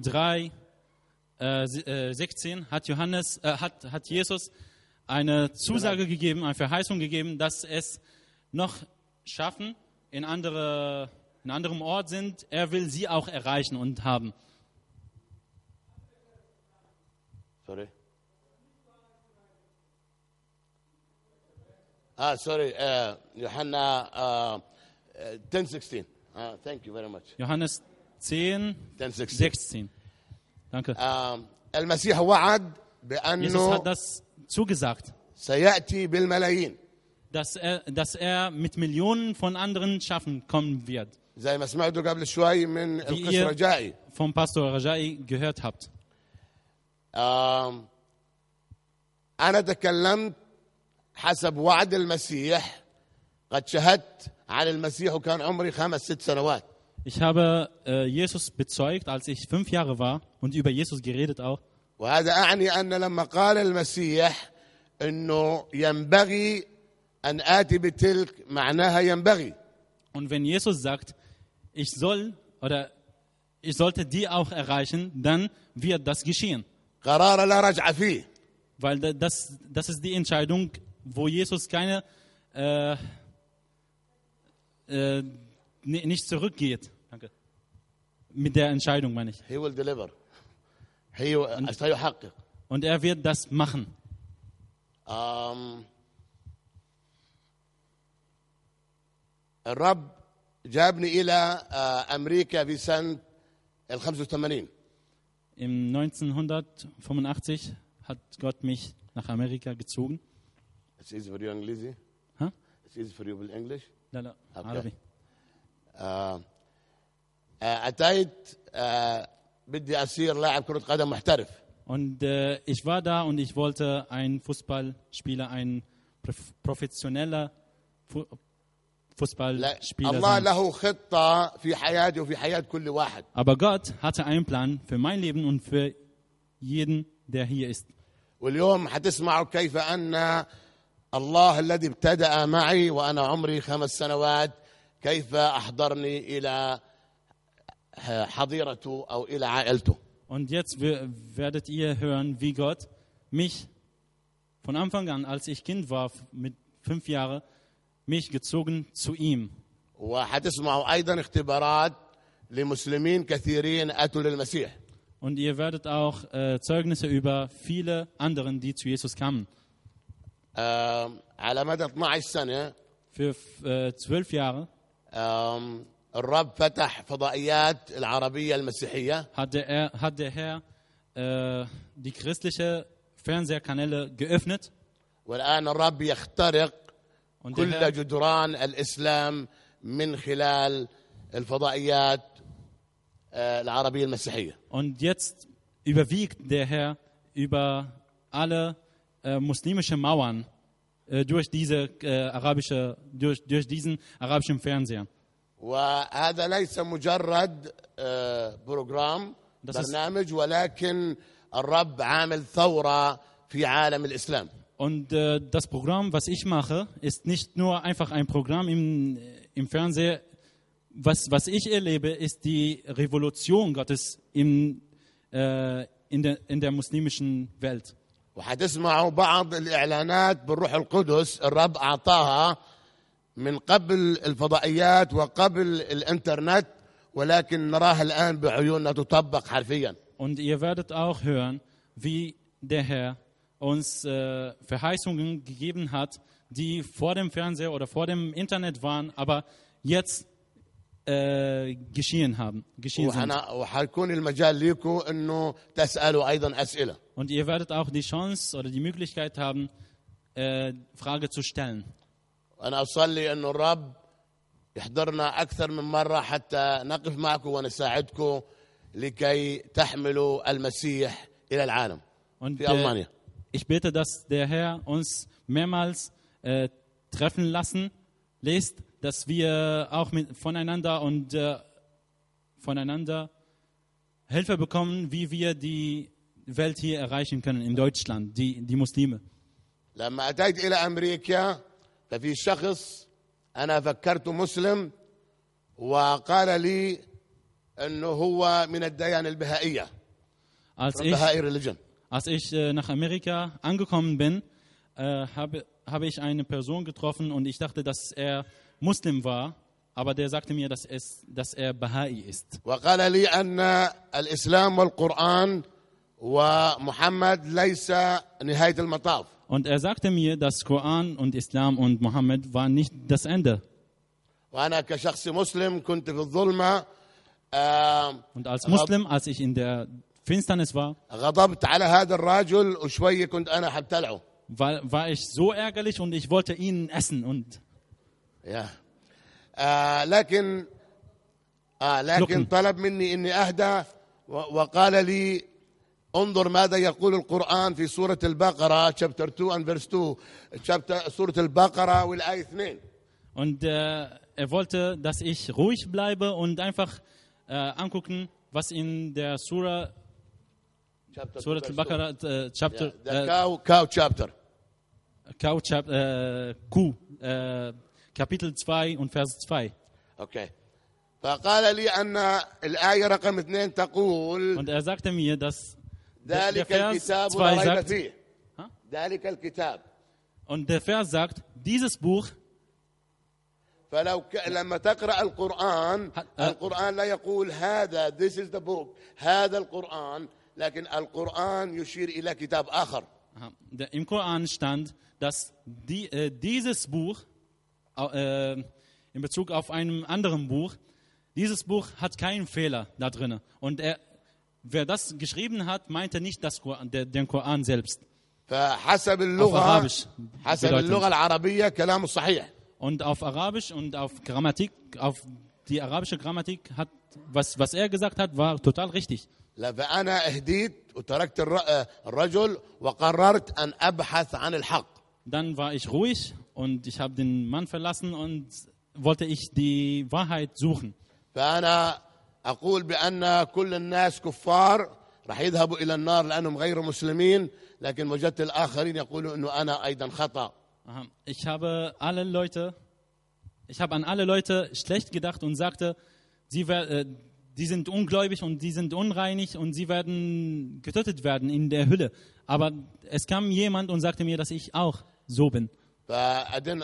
3:16 hat Jesus eine Zusage gegeben, eine Verheißung gegeben, dass es noch Schafen in anderem Ort sind. Er will sie auch erreichen und haben. Sorry. Sorry. Johanna 10:16. Thank you very much. Johannes 10:16. Danke. المسيح وعد Jesus hat بأنه das zugesagt, سيأتي بالملايين. dass er mit Millionen von anderen Schafen kommen wird. زي ما سمعتوا قبل شوي من Wie القس ihr رجائي. vom Pastor Rajai gehört habt. أنا تكلمت حسب وعد المسيح. قد شهدت عن المسيح وكان عمري 5-6 سنوات. Ich habe Jesus bezeugt, als ich 5 Jahre war und über Jesus geredet auch. وهذا أعني أن لما قال المسيح أنه ينبغي أن آتي بتلك معناها ينبغي. Und wenn Jesus sagt, ich sollte die auch erreichen, dann wird das geschehen. قرار لا رجع فيه. Weil das ist die Entscheidung, wo Jesus keine nicht zurückgeht. Danke. Mit der Entscheidung meine ich. He will deliver. سيحقق. Und er wird das machen. الرب جابني إلى أمريكا في سنة 85. Im 1985 hat Gott mich nach Amerika gezogen. It's easy for you إنجليزي. ها؟ It's easy for you بالإنجليش. لا Okay. عربي. أتيت بدي أصير لاعب كرة قدم محترف. Und ich war da und ich wollte ein Fußballspieler, ein professioneller Fußballspieler الله sein. له خطة في حياتي وفي حياة كل واحد. Aber Gott hatte einen Plan für mein Leben und für jeden, der hier ist. واليوم حتسمعوا كيف أن الله الذي ابتدأ معي وأنا عمري 5 سنوات كيف أحضرني إلى حظيرته أو إلى عائلته. Und jetzt werdet ihr hören, wie Gott mich von Anfang an, als ich Kind war, mit 5 Jahren, mich gezogen zu ihm. وحتسمعوا أيضا اختبارات لمسلمين كثيرين أتوا للمسيح. Und ihr werdet auch Zeugnisse über viele anderen, die zu Jesus kamen. على مدى 12 سنة Für 12 Jahre الرب فتح فضائيات العربية المسيحية. hat der Herr die christliche Fernsehkanäle geöffnet. والآن الرب يخترق Und كل der Herr, جدران الإسلام من خلال الفضائيات العربية المسيحية. und jetzt überwiegt der Herr über alle muslimische Mauern durch diesen arabischen Fernseher. وهذا ليس مجرد بروجرام برنامج ولكن الرب عامل ثورة في عالم الإسلام. Und das Programm, was ich mache, ist nicht nur einfach ein Programm im Fernseher. Was ich erlebe, ist die Revolution Gottes in der muslimischen Welt. وحتسمعوا بعض الإعلانات بالروح القدس الرب أعطاها من قبل الفضائيات وقبل الإنترنت ولكن نراها الآن بعيوننا تطبق حرفيا. Und ihr werdet auch hören, wie der Herr uns Verheißungen gegeben hat, die vor dem Fernseher oder vor dem Internet waren, aber jetzt geschehen sind. وحيكون المجال لكم إنه تسألوا أيضا أسئلة. Und ihr werdet auch die Chance oder die Möglichkeit haben, Frage zu stellen. أنا أصلي إنه الرب يحضرنا أكثر من مرة حتى نقف معكم ونساعدكم لكي تحملوا المسيح إلى العالم في ألمانيا. Ich bete, dass der Herr uns mehrmals treffen lassen lässt, dass wir auch voneinander Hilfe bekommen, wie wir die Welt hier erreichen können in Deutschland, die Muslime. لما أتيت إلى أمريكا ففي شخص أنا فكرته مسلم وقال لي أنه هو من الديانة البهائية. Als ich nach Amerika angekommen bin, habe ich eine Person getroffen und ich dachte, dass er Muslim war, aber der sagte mir, dass er Bahai ist. وقال لي أن الإسلام والقرآن ومحمد ليس نهاية المطاف. Und er sagte mir, dass Koran und Islam und Mohammed waren nicht das Ende. وأنا كشخص مسلم كنت في الظلمة. Und als Muslim, als ich in der Finsternis war, غضبت على هذا الرجل وشوية كنت أنا حبتلعه. war ich so ärgerlich und ich wollte ihn essen und لكن طلب مني إني أهدى وقال لي انظر ماذا يقول القرآن في سورة البقرة chapter 2 and verse 2 سورة البقرة والآية 2. Und er wollte, dass ich ruhig bleibe und einfach angucken, was in der Surah Al-Baqarah, Chapter, cow chapter. Kuh, Kapitel 2 und Vers 2. اوكي. فقال لي ان الآية رقم 2 تقول Und er sagte mir, dass der ذلك Vers الكتاب 2 لا ريب sagt, فيه. ذلك الكتاب. und der Vers sagt, dieses Buch, فلو لما تقرأ القرآن القرآن لا يقول هذا this is the book هذا القرآن لكن القرآن يشير إلى كتاب آخر. im Koran stand, dass dieses Buch in Bezug auf einem anderen Buch, dieses Buch hat keinen Fehler da drin. Und wer das geschrieben hat, meinte nicht den Koran selbst. فحسب Auf Arabisch. حسب اللغة العربية كلام صحيح. Und auf Arabisch und auf Grammatik, auf die arabische Grammatik hat, was er gesagt hat, war total richtig. فأنا اهديت وتركت الرجل وقررت أن أبحث عن الحق. Dann war ich ruhig und ich habe den Mann verlassen und wollte ich die Wahrheit suchen. فأنا أقول بأن كل الناس كفار راح يذهبوا إلى النار لأنهم غير مسلمين لكن وجدت الآخرين يقولوا إنه أنا أيضا خطأ. Ich habe an alle Leute schlecht gedacht und sagte, die sind ungläubig und die sind unreinig und sie werden getötet werden in der Hölle. Aber es kam jemand und sagte mir, dass ich auch so bin. فأدن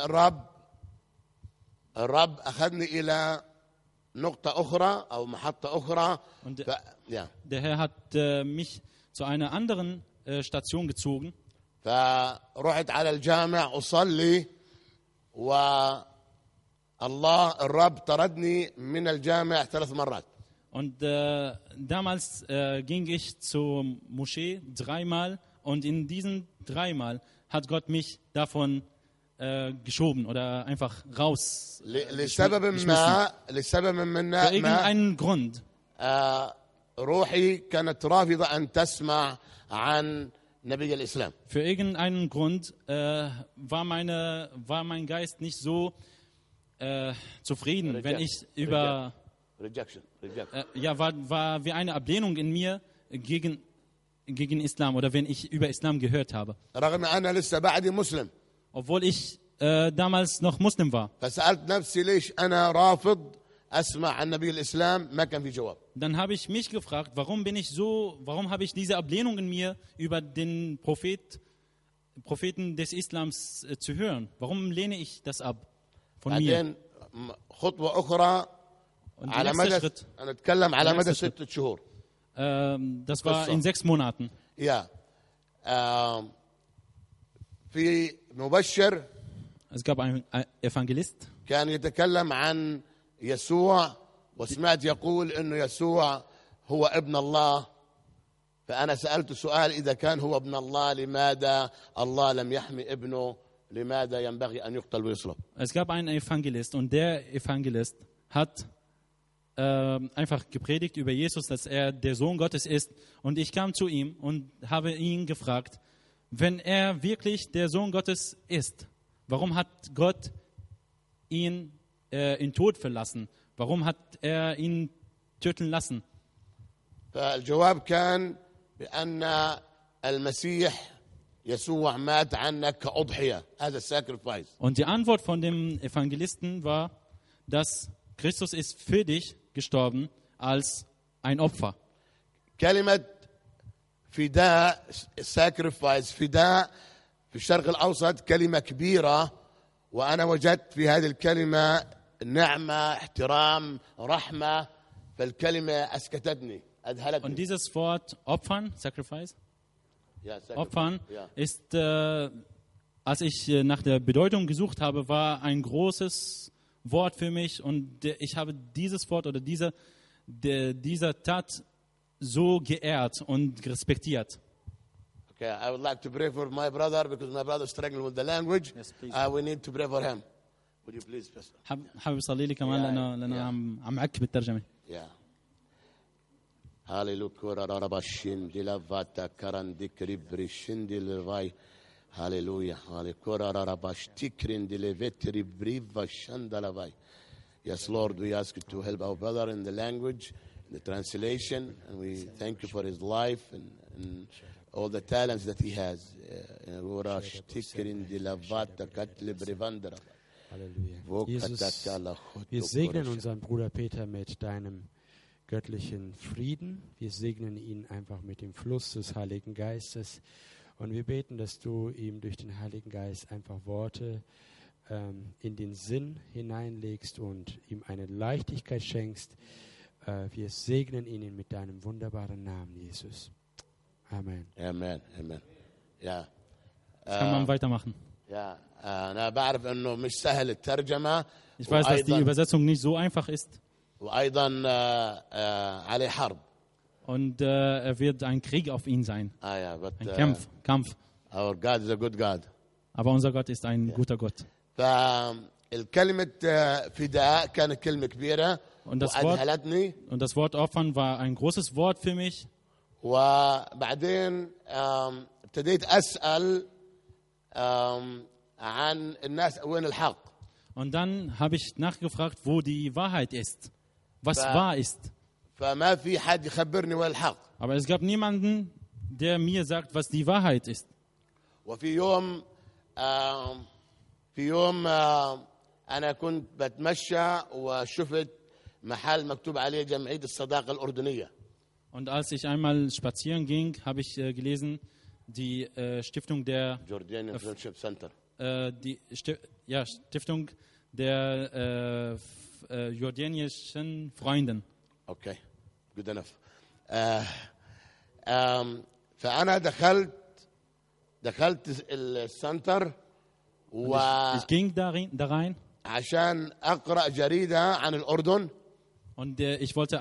الرب أخذني إلى نقطة أخرى أو محطة أخرى. Der Herr hat mich zu einer anderen Station gezogen. فرحت على الجامع أصلي والله الرب طردني من الجامع 3 مرات. Und damals ging ich zur Moschee 3-mal und in diesen 3-mal hat Gott mich davon geschoben oder einfach raus. لسبب ما Für irgendeinen Grund. روحي كانت رافضة أن تسمع عن نبي الإسلام. Für irgendeinen Grund war mein Geist nicht so zufrieden, wenn ich über Rejection. war wie eine Ablehnung in mir gegen Islam oder wenn ich über Islam gehört habe. رغم أنا لسه بعدي مسلم. Obwohl ich damals noch Muslim war. فسألت نفسي ليش أنا رافض أسمع عن نبي الإسلام ما كان في جواب. Dann habe ich mich gefragt, warum habe ich diese Ablehnung in mir, über den Propheten des Islams zu hören? Warum lehne ich das ab von mir? خطوة أخرى على مدى نتكلم على مدى 6 شهور. Das war in 6 Monaten. Ja. في مبشر. Es gab einen Evangelist. كان يتكلم عن يسوع وسمعت يقول إنه يسوع هو ابن الله. فأنا سألت سؤال إذا كان هو ابن الله لماذا الله لم يحمي ابنه لماذا ينبغي أن يقتل ويصلب. Es gab einen Evangelist und der Evangelist hat einfach gepredigt über Jesus, dass er der Sohn Gottes ist. Und ich kam zu ihm und habe ihn gefragt, wenn er wirklich der Sohn Gottes ist, warum hat Gott ihn in Tod verlassen? Warum hat er ihn töten lassen? فالجواب كان بأن المسيح يسوع مات عنك كأضحية. هذا الساكرفايس. Und die Antwort von dem Evangelisten war, dass Christus ist für dich gestorben als ein Opfer. كلمة فداء sacrifice فداء في الشرق الأوسط كلمة كبيرة وأنا وجدت في هذه الكلمة نعمة احترام رحمة فالكلمة أسكتتني أذهلتني. Und dieses Wort Opfern, Sacrifice, Opfern ist, als ich nach der Bedeutung gesucht habe, war ein großes Wort für mich und ich habe dieses Wort oder dieser Tat so geehrt und respektiert. Okay, I would like to pray for my brother because my brother is struggling with the language. Yes, please. We need to pray for him. Would you please, Pastor? حابب أصلي لي كمان لأنه عم أعك بالترجمة. Yeah. Yes, Lord, we ask you to help our brother in the language, the translation, and we thank you for his life and all the talents that he has. Halleluja. Jesus, wir segnen unseren Bruder Peter mit deinem göttlichen Frieden. Wir segnen ihn einfach mit dem Fluss des Heiligen Geistes. Und wir beten, dass du ihm durch den Heiligen Geist einfach Worte in den Sinn hineinlegst und ihm eine Leichtigkeit schenkst. Wir segnen ihn mit deinem wunderbaren Namen, Jesus. Amen. Amen. Amen. Ja. Jetzt kann man weitermachen. Ja. أنا بعرف إنه مش سهل الترجمة. Ich weiß, dass die Übersetzung nicht so einfach ist. وأيضا عليه حرب. Und er wird ein Krieg auf ihn sein. Ein Kampf. Our God is a good God. Aber unser Gott ist ein guter Gott. فالكلمة فداء كانت كلمة كبيرة وأذهلتني. Und das Wort Opfern war ein großes Wort für mich. وبعدين ابتديت أسأل عن الناس وين الحق. Und dann habe ich nachgefragt, wo die Wahrheit ist. Was wahr ist. فما في حد يخبرني وين الحق. Aber es gab niemanden, der mir sagt, was die Wahrheit ist. وفي يوم أنا كنت بتمشى وشفت محل مكتوب عليه جمعية الصداقة الأردنية. Und als ich einmal spazieren ging, habe ich gelesen, die Stiftung der Jordanian Friendship Center. Stiftung der jordanischen Freunden. Okay, good enough. فأنا دخلت السنتر ich ging da rein عشان أقرأ جريدة عن الأردن. Und ich wollte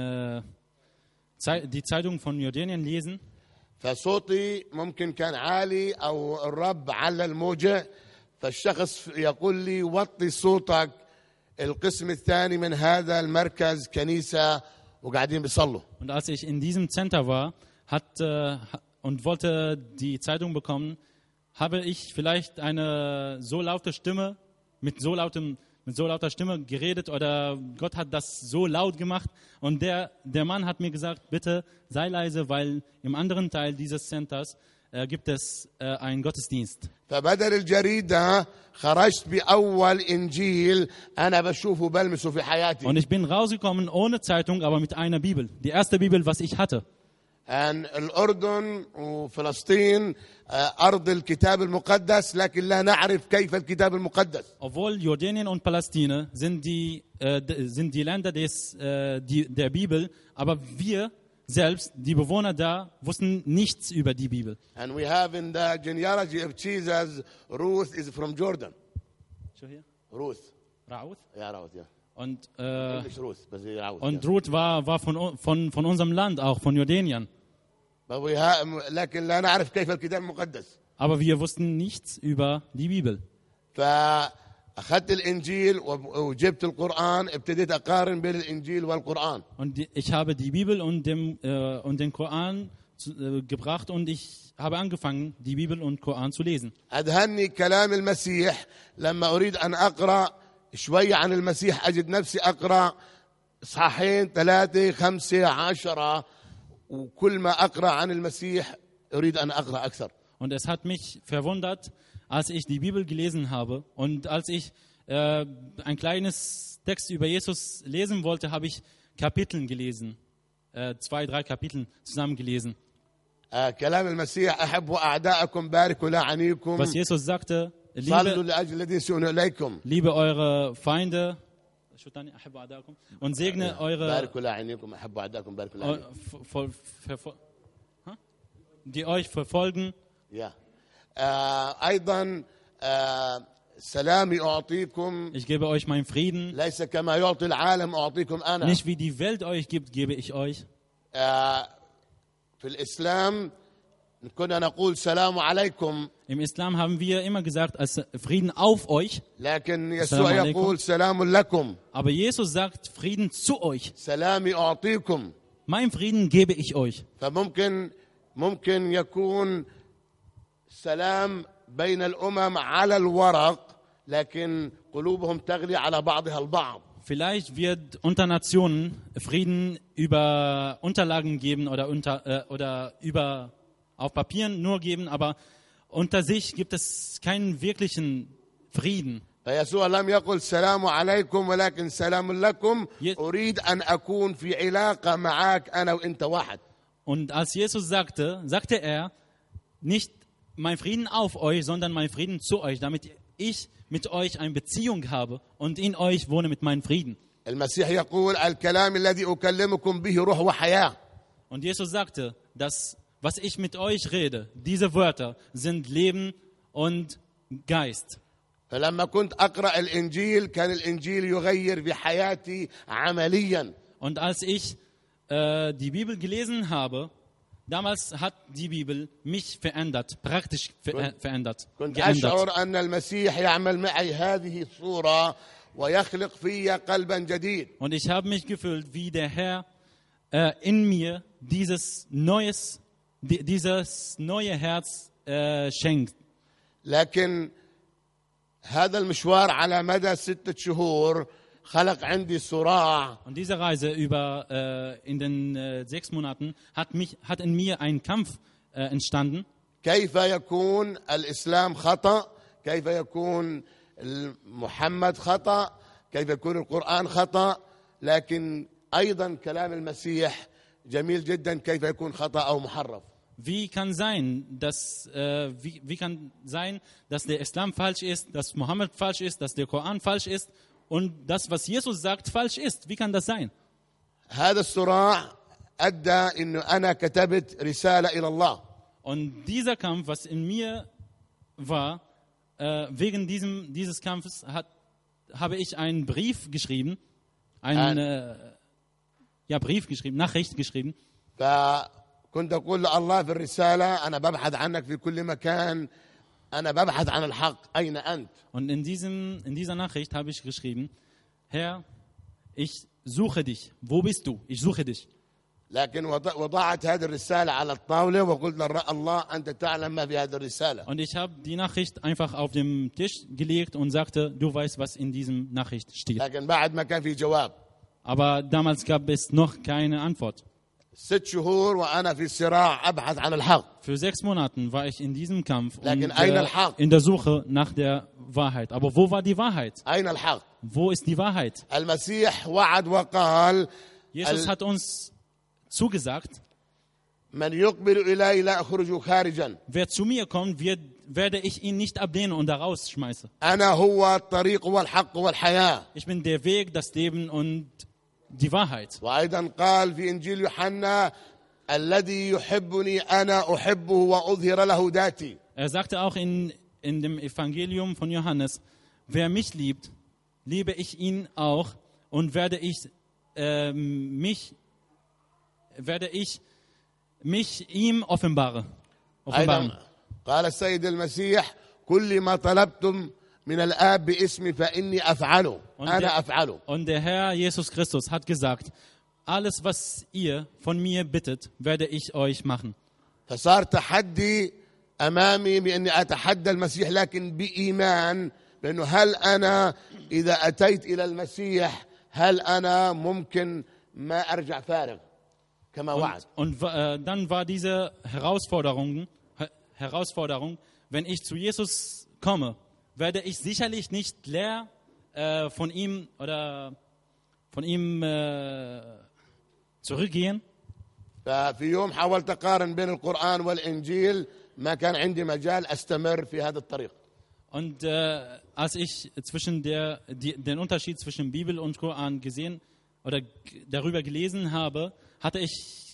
die Zeitung von Jordanien lesen. فصوتي ممكن كان عالي أو الرب على الموجة فالشخص يقول لي وطي صوتك القسم الثاني من هذا المركز كنيسة وقاعدين بيصلوا. Und als ich in diesem Center war und wollte die Zeitung bekommen, habe ich vielleicht eine so laute Stimme mit so lauter Stimme geredet oder Gott hat das so laut gemacht und der Mann hat mir gesagt, bitte sei leise, weil im anderen Teil dieses Centers gibt es einen Gottesdienst. فبدل الجريدة خرجت بأول إنجيل أنا بشوفه بلمسه في حياتي. Und ich bin rausgekommen ohne Zeitung, aber mit einer Bibel. Die erste Bibel, was ich hatte. الأردن وفلسطين أرض الكتاب المقدس لكن لا نعرف كيف الكتاب المقدس. Obwohl Jordanien und Palästina sind die Länder der Bibel, aber wir selbst, die Bewohner da, wussten nichts über die Bibel. And we have in the genealogy of Jesus, Ruth is from Jordan. Ruth. Rauth? Ja, Ruth, ja. Und Ruth war von unserem Land, auch von Jordanien. لكن لا نعرف كيف الكتاب المقدس. Aber wir wussten nichts über die Bibel. فأخذت الإنجيل وجبت القرآن ابتديت أقارن بين الإنجيل والقرآن. Und ich habe die Bibel und den Koran gebracht und ich habe angefangen, die Bibel und Koran zu lesen. أذهلني كلام المسيح لما أريد أن أقرأ شوية عن المسيح أجد نفسي أقرأ إصحاحين 3 5 10 وكل ما أقرأ عن المسيح أريد أن أقرأ أكثر. Und es hat mich verwundert, als ich die Bibel gelesen habe und als ich ein kleines Text über Jesus lesen wollte, habe ich Kapiteln gelesen, 2, 3 Kapiteln zusammen gelesen. كلام المسيح أحبوا أعداءكم باركوا لعنيكم. Was Jesus sagte, liebe eure Feinde und segne eure, die euch verfolgen. Ja. أيضا سلامي أعطيكم. Ich gebe euch meinen Frieden. ليس كما يعطي العالم أعطيكم أنا. Nicht wie die Welt euch gibt, gebe ich euch. في الإسلام كنا نقول سلام عليكم. Im Islam haben wir immer gesagt, als Frieden auf euch. لكن يسوع يقول سلام لكم. Aber Jesus sagt Frieden zu euch. سلامي أعطيكم. mein Frieden gebe ich euch. فممكن يكون سلام بين الأمم على الورق لكن قلوبهم تغلي على بعضها البعض. Vielleicht wird unter Nationen Frieden über Unterlagen geben oder über auf Papieren nur geben, aber unter sich gibt es keinen wirklichen Frieden. فيسوع لم يقل سلام عليكم ولكن سلام لكم أريد أن أكون في علاقة معك أنا وأنت واحد. Und als Jesus sagte er nicht mein Frieden auf euch, sondern mein Frieden zu euch, damit ich mit euch eine Beziehung habe und in euch wohne mit meinem Frieden. المسيح يقول الكلام الذي أكلمكم به روح وحياة. Und Jesus sagte, dass was ich mit euch rede, diese Wörter sind Leben und Geist. فلما كنت أقرأ الإنجيل كان الإنجيل يغير في حياتي عمليا. Und als ich die Bibel gelesen habe, damals hat die Bibel mich verändert, praktisch verändert. كنت أشعر أن المسيح يعمل معي هذه الصورة ويخلق في قلبا جديد. Und ich habe mich gefühlt, wie der Herr in mir dieses neue Herz schenkt. لكن هذا المشوار على مدى 6 شهور خلق عندي صراع. Und diese Reise in den 6 Monaten hat in mir ein Kampf entstanden. كيف يكون الإسلام خطأ؟ كيف يكون محمد خطأ؟ كيف يكون القرآن خطأ؟ لكن أيضا كلام المسيح جميل جدا كيف يكون خطأ أو محرف. Wie kann sein, dass der Islam falsch ist, dass Mohammed falsch ist, dass der Koran falsch ist und das, was Jesus sagt, falsch ist? Wie kann das sein? هذا الصراع أدى إنه أنا كتبت رسالة إلى الله. Und dieser Kampf, was in mir war, wegen dieses Kampfes habe ich einen Brief geschrieben, Nachricht geschrieben. فكنت أقول لله في الرسالة أنا ببحث عنك في كل مكان أنا ببحث عن الحق أين أنت. Und in dieser Nachricht habe ich geschrieben, Herr, ich suche dich. Wo bist du? Ich suche dich. لكن وضعت هذه الرسالة على الطاولة وقلت الله أنت تعلم ما في هذه الرسالة. Und ich habe die Nachricht einfach auf den Tisch gelegt und sagte, du weißt, was in diesem Nachricht steht. لكن بعد ما كان في جواب. Aber damals gab es noch keine Antwort. 6 شهور وأنا في صراع أبحث عن الحق. Für 6 Monaten war ich in diesem Kampf und in der Suche nach der Wahrheit. Aber wo war die Wahrheit? أين الحق؟ Wo ist die Wahrheit? المسيح وعد وقال. Jesus hat uns zugesagt, من يقبل إلي لا أخرجه خارجا. Wer zu mir kommt, werde ich ihn nicht ablehnen und da rausschmeißen. أنا هو الطريق والحق والحياة. Ich bin der Weg, das Leben und die Wahrheit. وأيضا قال في إنجيل يوحنا الذي يحبني أنا أحبه وأظهر له ذاتي. Sagte auch in dem Evangelium von Johannes, wer mich liebt, liebe ich ihn auch und werde ich mich ihm offenbaren. قال السيد المسيح كل ما طلبتم من الآب باسمي فإني أفعله. أنا أفعله. Und der Herr Jesus Christus hat gesagt, alles was ihr von mir bittet, werde ich euch machen. فصار تحدي أمامي بأني أتحدى المسيح لكن بإيمان بأنه هل أنا إذا أتيت إلى المسيح هل أنا ممكن ما أرجع فارغ كما وعد. Und dann war diese Herausforderung, wenn ich zu Jesus komme, werde ich sicherlich nicht leer von ihm zurückgehen. ففي يوم حاولت أقارن بين القرآن والإنجيل ما كان عندي مجال أستمر في هذا الطريق. Und als ich den Unterschied zwischen Bibel und Koran gesehen oder darüber gelesen habe, hatte ich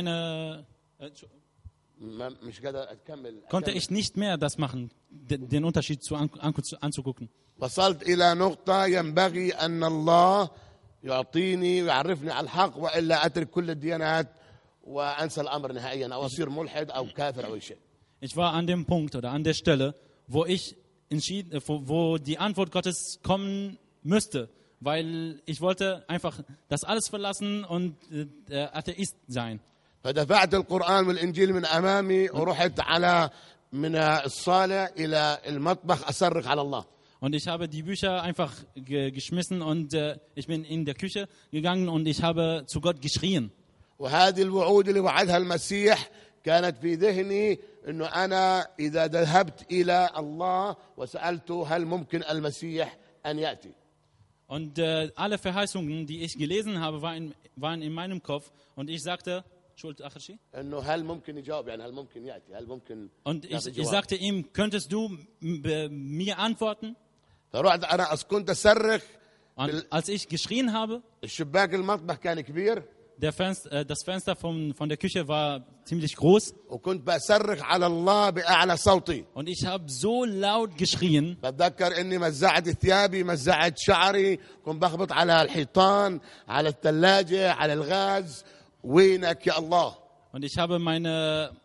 konnte ich nicht mehr das machen, den Unterschied anzugucken. وصلت إلى نقطة ينبغي أن الله يعطيني ويعرفني على الحق وإلا أترك كل الديانات وأنسى الأمر نهائيا أو أصير ملحد أو كافر أو شيء. Ich war an dem Punkt oder an der Stelle, wo die Antwort Gottes kommen müsste, weil ich wollte einfach das alles verlassen und Atheist sein. فدفعت القرآن والإنجيل من أمامي ورحت على من الصالة إلى المطبخ أصرخ على الله. Und ich habe die Bücher einfach geschmissen und ich bin in der Küche gegangen und ich habe zu Gott geschrien. وهذه الوعود اللي وعدها المسيح كانت في ذهني إنه أنا إذا ذهبت إلى الله وسألته هل ممكن المسيح أن يأتي. Und alle Verheißungen, die ich gelesen habe, waren in meinem Kopf und ich sagte, إنه هل ممكن يجاوب يعني هل ممكن يأتي هل ممكن. Und ich sagte ihm, könntest du mir antworten? فرحت أنا كنت أصرخ. Und als ich geschrien habe, الشباك المطبخ كان كبير. Das Fenster von der Küche war ziemlich groß. وكنت بصرخ على الله بأعلى صوتي. Und ich habe so laut geschrien. بتذكر إني مزعت ثيابي مزعت شعري كنت بخبط على الحيطان على الثلاجة على الغاز. وينك يا الله. Und ich habe meine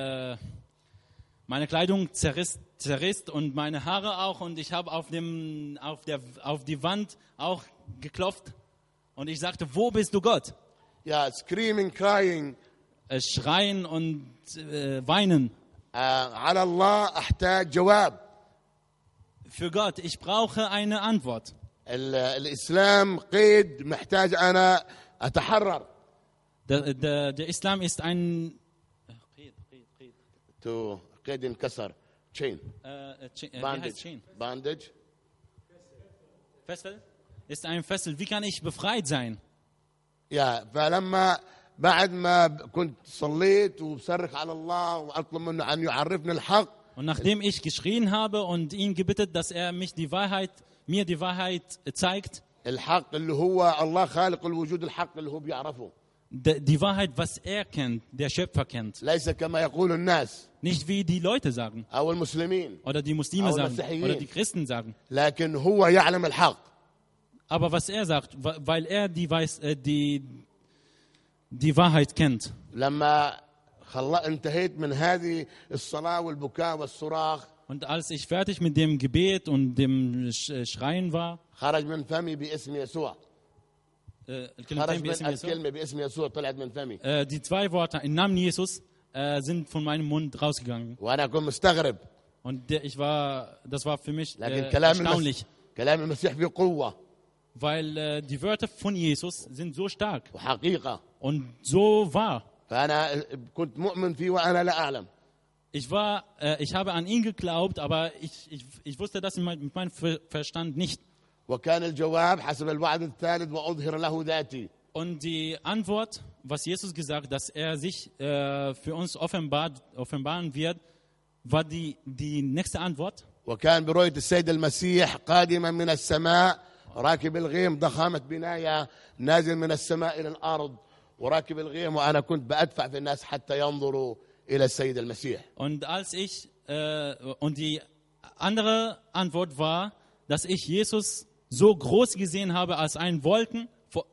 Kleidung zerrissen und meine Haare auch und ich habe auf die Wand auch geklopft und ich sagte, wo bist du Gott? Ja, screaming, crying. Schreien und weinen. على الله أحتاج جواب. Für Gott, ich brauche eine Antwort. الإسلام قيد محتاج أنا أتحرر. Der Islam ist ein قيد انكسر. Chain. Bondage. Fessel ist ein Fessel. Wie kann ich befreit sein? Ja, فلما بعد ما كنت صليت وبصرخ على الله وأطلب منه أن يعرفني الحق. Und nachdem ich geschrien habe und ihn gebeten, dass er mir die Wahrheit zeigt. الحق اللي هو الله خالق الوجود الحق اللي هو بيعرفه. Die Wahrheit, was er kennt, der Schöpfer kennt. ليس كما يقول الناس. Nicht wie die Leute sagen. أو المسلمين. Oder die Muslime sagen. Oder die Christen sagen. لكن هو يعلم الحق. Aber was er sagt, weil er die Wahrheit kennt. لما انتهيت من هذه الصلاة والبكاء والصراخ. Und als ich fertig mit dem Gebet und dem Schreien war, خرج من فمي باسم يسوع. الكلمة باسم يسوع طلعت من فمي. Die zwei Worte im Namen Jesus sind von meinem Mund rausgegangen. وأنا كنت مستغرب. Und das war für mich erstaunlich. كلام المسيح فيه قوة. Weil die Wörter von Jesus sind so stark. وحقيقة. Und so wahr. فأنا كنت مؤمن فيه وأنا لا أعلم. Ich habe an ihn geglaubt, aber ich wusste das mit meinem Verstand nicht. وكان الجواب حسب الوعد الثالث وأظهر له ذاتي. Und die Antwort, was Jesus gesagt, dass er sich für uns offenbaren wird, war die nächste Antwort. وكان برؤية السيد المسيح قادما من السماء راكب الغيم ضخامة بناية نازل من السماء إلى الأرض وراكب الغيم وأنا كنت بأدفع في الناس حتى ينظروا إلى السيد المسيح. Und die andere Antwort war, dass ich Jesus so groß gesehen habe als ein Wolken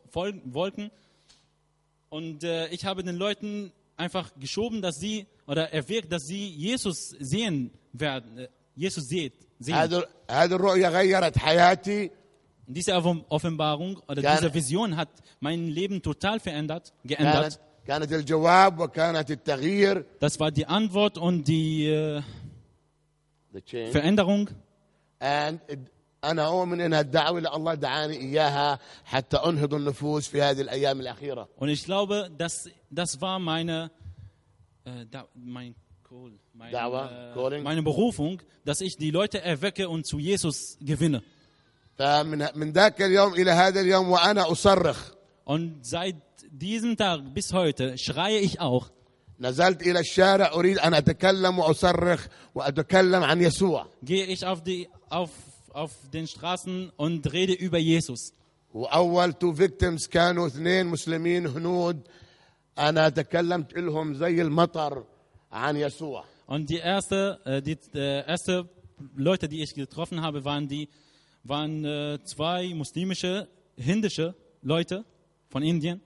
und ich habe den Leuten einfach geschoben, dass sie erwirkt, dass sie Jesus sehen werden, Jesus sehen. هذه الرؤية غيرت حياتي. Diese Offenbarung oder diese Vision hat mein Leben total geändert. كانت الجواب وكانت التغيير. Das war die Antwort und die Veränderung. And أنا أؤمن أن الدعوة اللي الله دعاني إياها حتى أنهض النفوس في هذه الأيام الأخيرة. Und ich glaube, das war meine Berufung, dass ich die Leute erwecke und zu Jesus gewinne. فمن ذاك اليوم إلى هذا اليوم وأنا أصرخ. Und seit diesem Tag bis heute schreie ich auch. نزلت إلى الشارع أريد أن أتكلم وأصرخ وأتكلم عن يسوع. Gehe ich auf den Straßen und rede über Jesus. وأول 2 victims كانوا 2 مسلمين هنود أنا تكلمت لهم زي المطر عن يسوع. Und die erste Leute, die ich getroffen habe, waren 2 hindische Leute von Indien.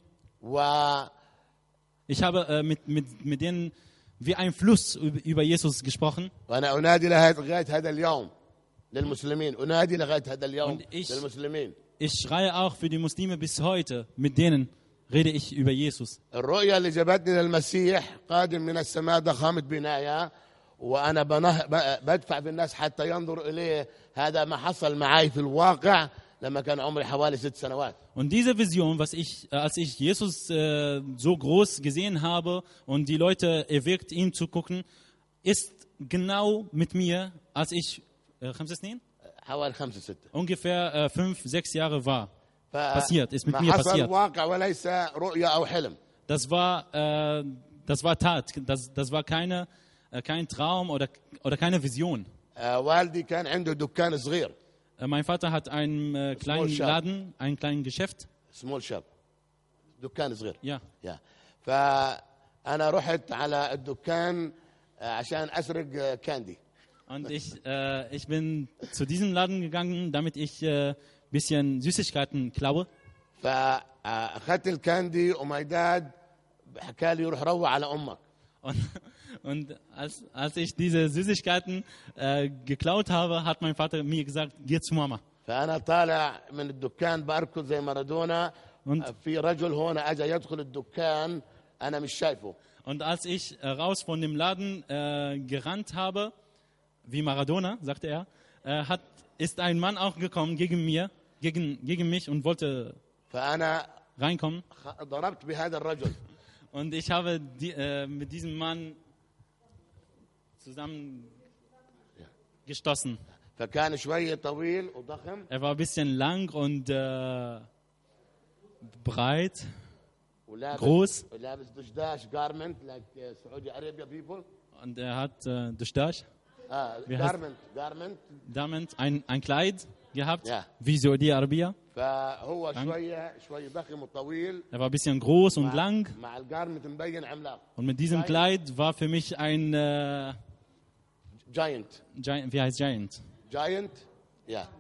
Ich habe mit denen wie ein Fluss über Jesus gesprochen. وأنا أنادي لغاية هذا اليوم للمسلمين أنادي لغاية هذا اليوم للمسلمين. ich schreie auch für die Muslime bis heute. Mit denen rede ich über Jesus. الرؤية اللي جابتني للمسيح قادم من السماء ضخامة بناية وأنا بدفع في الناس حتى ينظروا إليه. هذا ما حصل معي في الواقع لما كان عمري حوالي 6 سنوات. Und diese Vision, als ich Jesus so groß gesehen habe und die Leute erwirkt, ihm zu gucken, ist genau mit mir, als ich حوالي 5 6 ungefähr 5, 6 Jahre war. Passiert, ist mit mir حصل passiert. واقع وليس رؤية أو حلم. Das war Tat, das war kein Traum oder keine Vision. والدي كان عنده دكان صغير. Mein Vater hat einen kleinen Laden, ein kleines Geschäft. Small shop. دكان صغير. Ja. Ja. فأنا رحت على الدكان عشان أسرق كاندي. Und ich bin zu diesem Laden gegangen, damit ich bisschen Süßigkeiten klaue. فأخذت الكاندي وماي داد حكى لي روح روح على أمك. Und als ich diese Süßigkeiten geklaut habe, hat mein Vater mir gesagt, geh zu Mama. فأنا طالع من الدكان بأركض زي مارادونا. في رجل هنا أجا يدخل الدكان أنا مش شايفه. Und als ich raus von dem Laden gerannt habe, wie Maradona, sagte er, ist ein Mann auch gekommen gegen mich und wollte reinkommen. ضربت بهذا الرجل. Und ich habe mit diesem Mann zusammen gestoßen. فكان شوية طويل وضخم. Er war ein bisschen lang und breit, groß. ولابس دشداش garment like Saudi Arabia people. Und er hat Dushdash. Garment, ein Kleid gehabt, wie Saudi Arabia. فهو شوية ضخم وطويل. Er war ein bisschen groß und lang. مع الجارمنت مبين عملاق. Und mit diesem Kleid war für mich ein Giant. Wie heißt Giant? Giant, ja.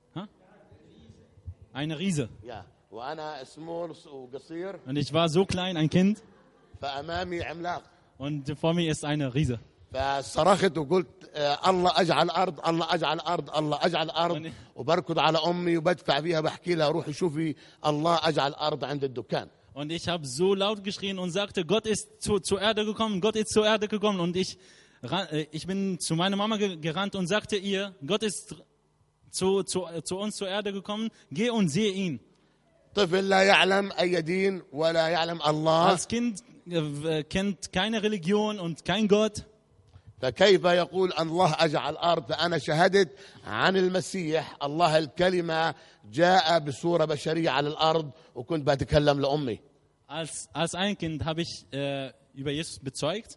Eine Riese. Ja. وأنا small وقصير. Und ich war so klein, ein Kind. فأمامي عملاق. Und vor mir ist eine Riese. فصرخت وقلت الله اجعل ارض الله اجعل ارض الله اجعل ارض وبركض على امي وبدفع فيها بحكي لها روحي شوفي الله اجعل ارض عند الدكان. Und ich habe so laut geschrien und sagte, Gott ist zur Erde gekommen, Gott ist zur Erde gekommen. Und ich bin zu meiner Mama gerannt und sagte ihr, Gott ist zu uns zur Erde gekommen, geh und sehe ihn. طفل لا يعلم أي دين ولا يعلم الله. Als Kind kennt keine Religion und kein Gott. فكيف يقول الله أجعل الأرض؟ فأنا شهدت عن المسيح الله الكلمة جاء بصورة بشرية على الأرض وكنت بتكلم لأمي. Als ein Kind habe ich über Jesus bezeugt,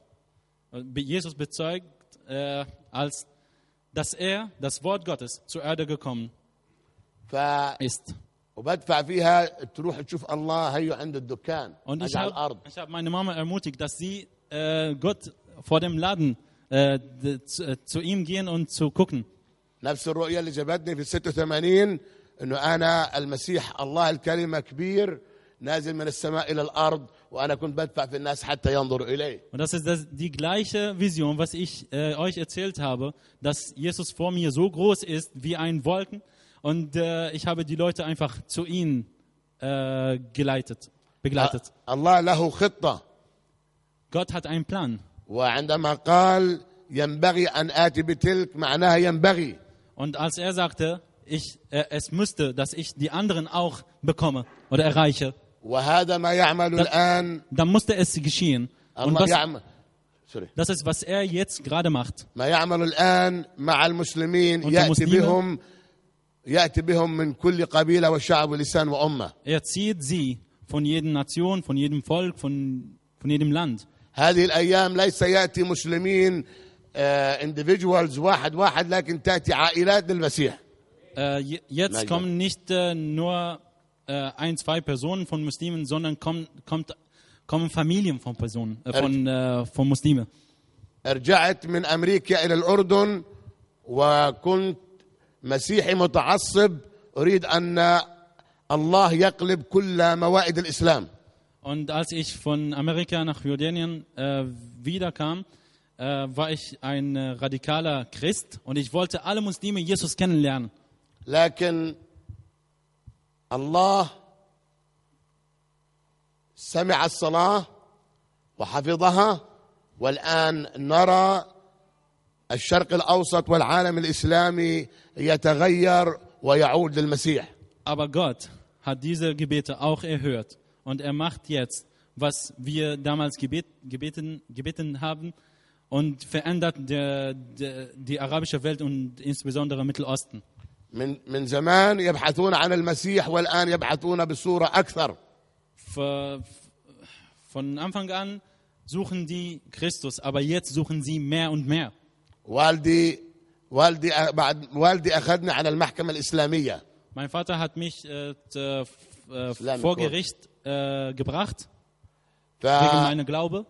als dass er, das Wort Gottes, zur Erde gekommen ist. وبدفع فيها تروح تشوف الله هيو عند الدكان. Und ich habe meine Mama ermutigt, dass sie Gott vor dem Laden zu ihm gehen und zu gucken. نفس الرؤية اللي جابتني في 86 إنه أنا المسيح الله الكلمة كبير نازل من السماء إلى الأرض وأنا كنت بدفع في الناس حتى ينظروا إليه. Und das ist die gleiche Vision, was ich euch erzählt habe, dass Jesus vor mir so groß ist wie ein Wolken und ich habe die Leute einfach zu ihm begleitet. الله له خطة. Gott hat einen Plan. وعندما قال ينبغي أن آتي بتلك معناها ينبغي. Und als er sagte, es müsste, dass ich die anderen auch bekomme oder erreiche, وهذا ما يعمل الآن. Dann musste es geschehen. Und das ist, was er jetzt gerade macht. ما يعمل الآن مع المسلمين يأتي بهم من كل قبيلة وشعب ولسان وأمة. Er zieht sie von jeder Nation, von jedem Volk, von jedem Land. هذه الأيام ليس يأتي مسلمين individuals واحد لكن تأتي عائلات للمسيح. Jetzt kommen nicht nur 1, 2 Personen von Muslimen, sondern kommen Familien von Personen, von Muslimen. رجعت من أمريكا إلى الأردن وكنت مسيحي متعصب أريد أن الله يقلب كل موائد الإسلام. Und als ich von Amerika nach Jordanien wiederkam, war ich ein radikaler Christ und ich wollte alle Muslime Jesus kennenlernen. لكن الله سمع الصلاة وحفظها، والآن نرى الشرق الأوسط والعالم الإسلامي يتغير ويعود للمسيح. Aber Gott hat diese Gebete auch erhört. Und er macht jetzt, was wir damals gebeten haben, und verändert die arabische Welt und insbesondere Mittelosten. من زمان يبحثون عن المسيح والآن يبحثون بصورة أكثر. Von Anfang an suchen die Christus, aber jetzt suchen sie mehr und mehr. والدي أخذني على المحكمة الإسلامية. Mein Vater hat mich vor Gericht gebracht wegen meiner Glaube.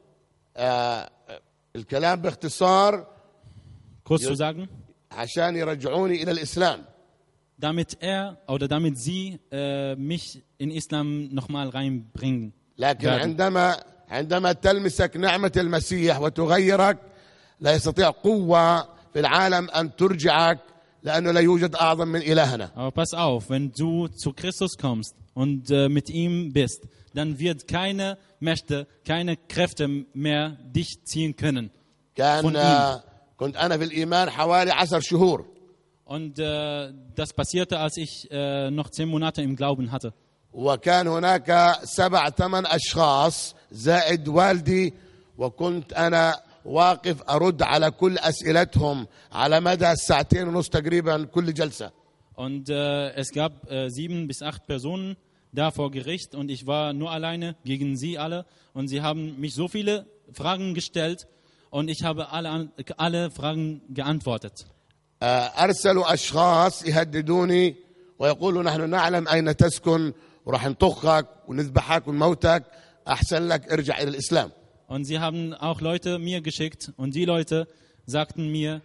الكلام باختصار Kurz zu sagen, عشان يرجعوني إلى الإسلام. damit sie mich in Islam nochmal reinbringen. لكن عندما تلمسك نعمة المسيح وتغيرك، لا يستطيع قوة في العالم أن ترجعك، لأنه لا يوجد أعظم من إلهنا. Aber pass auf, wenn du zu Christus kommst und mit ihm bist, dann wird keine Mächte, keine Kräfte mehr dich ziehen können. Von ihm. كنت أنا في الإيمان حوالي 10 شهور. Und das passierte, als ich noch 10 Monate im Glauben hatte. وكان هناك 7-8 أشخاص زائد والدي، وكنت أنا واقف أرد على كل أسئلتهم على مدى 2.5 تقريبا كل جلسة. Und es gab 7 bis 8 Personen da vor Gericht und ich war nur alleine gegen sie alle. Und sie haben mich so viele Fragen gestellt und ich habe alle Fragen geantwortet. أرسلوا أشخاص يهددوني ويقولوا نحن نعلم أين تسكن وراح نطخك ونذبحك ونموتك، أحسن لك ارجع إلى الإسلام. Und sie haben auch Leute mir geschickt und die Leute sagten mir,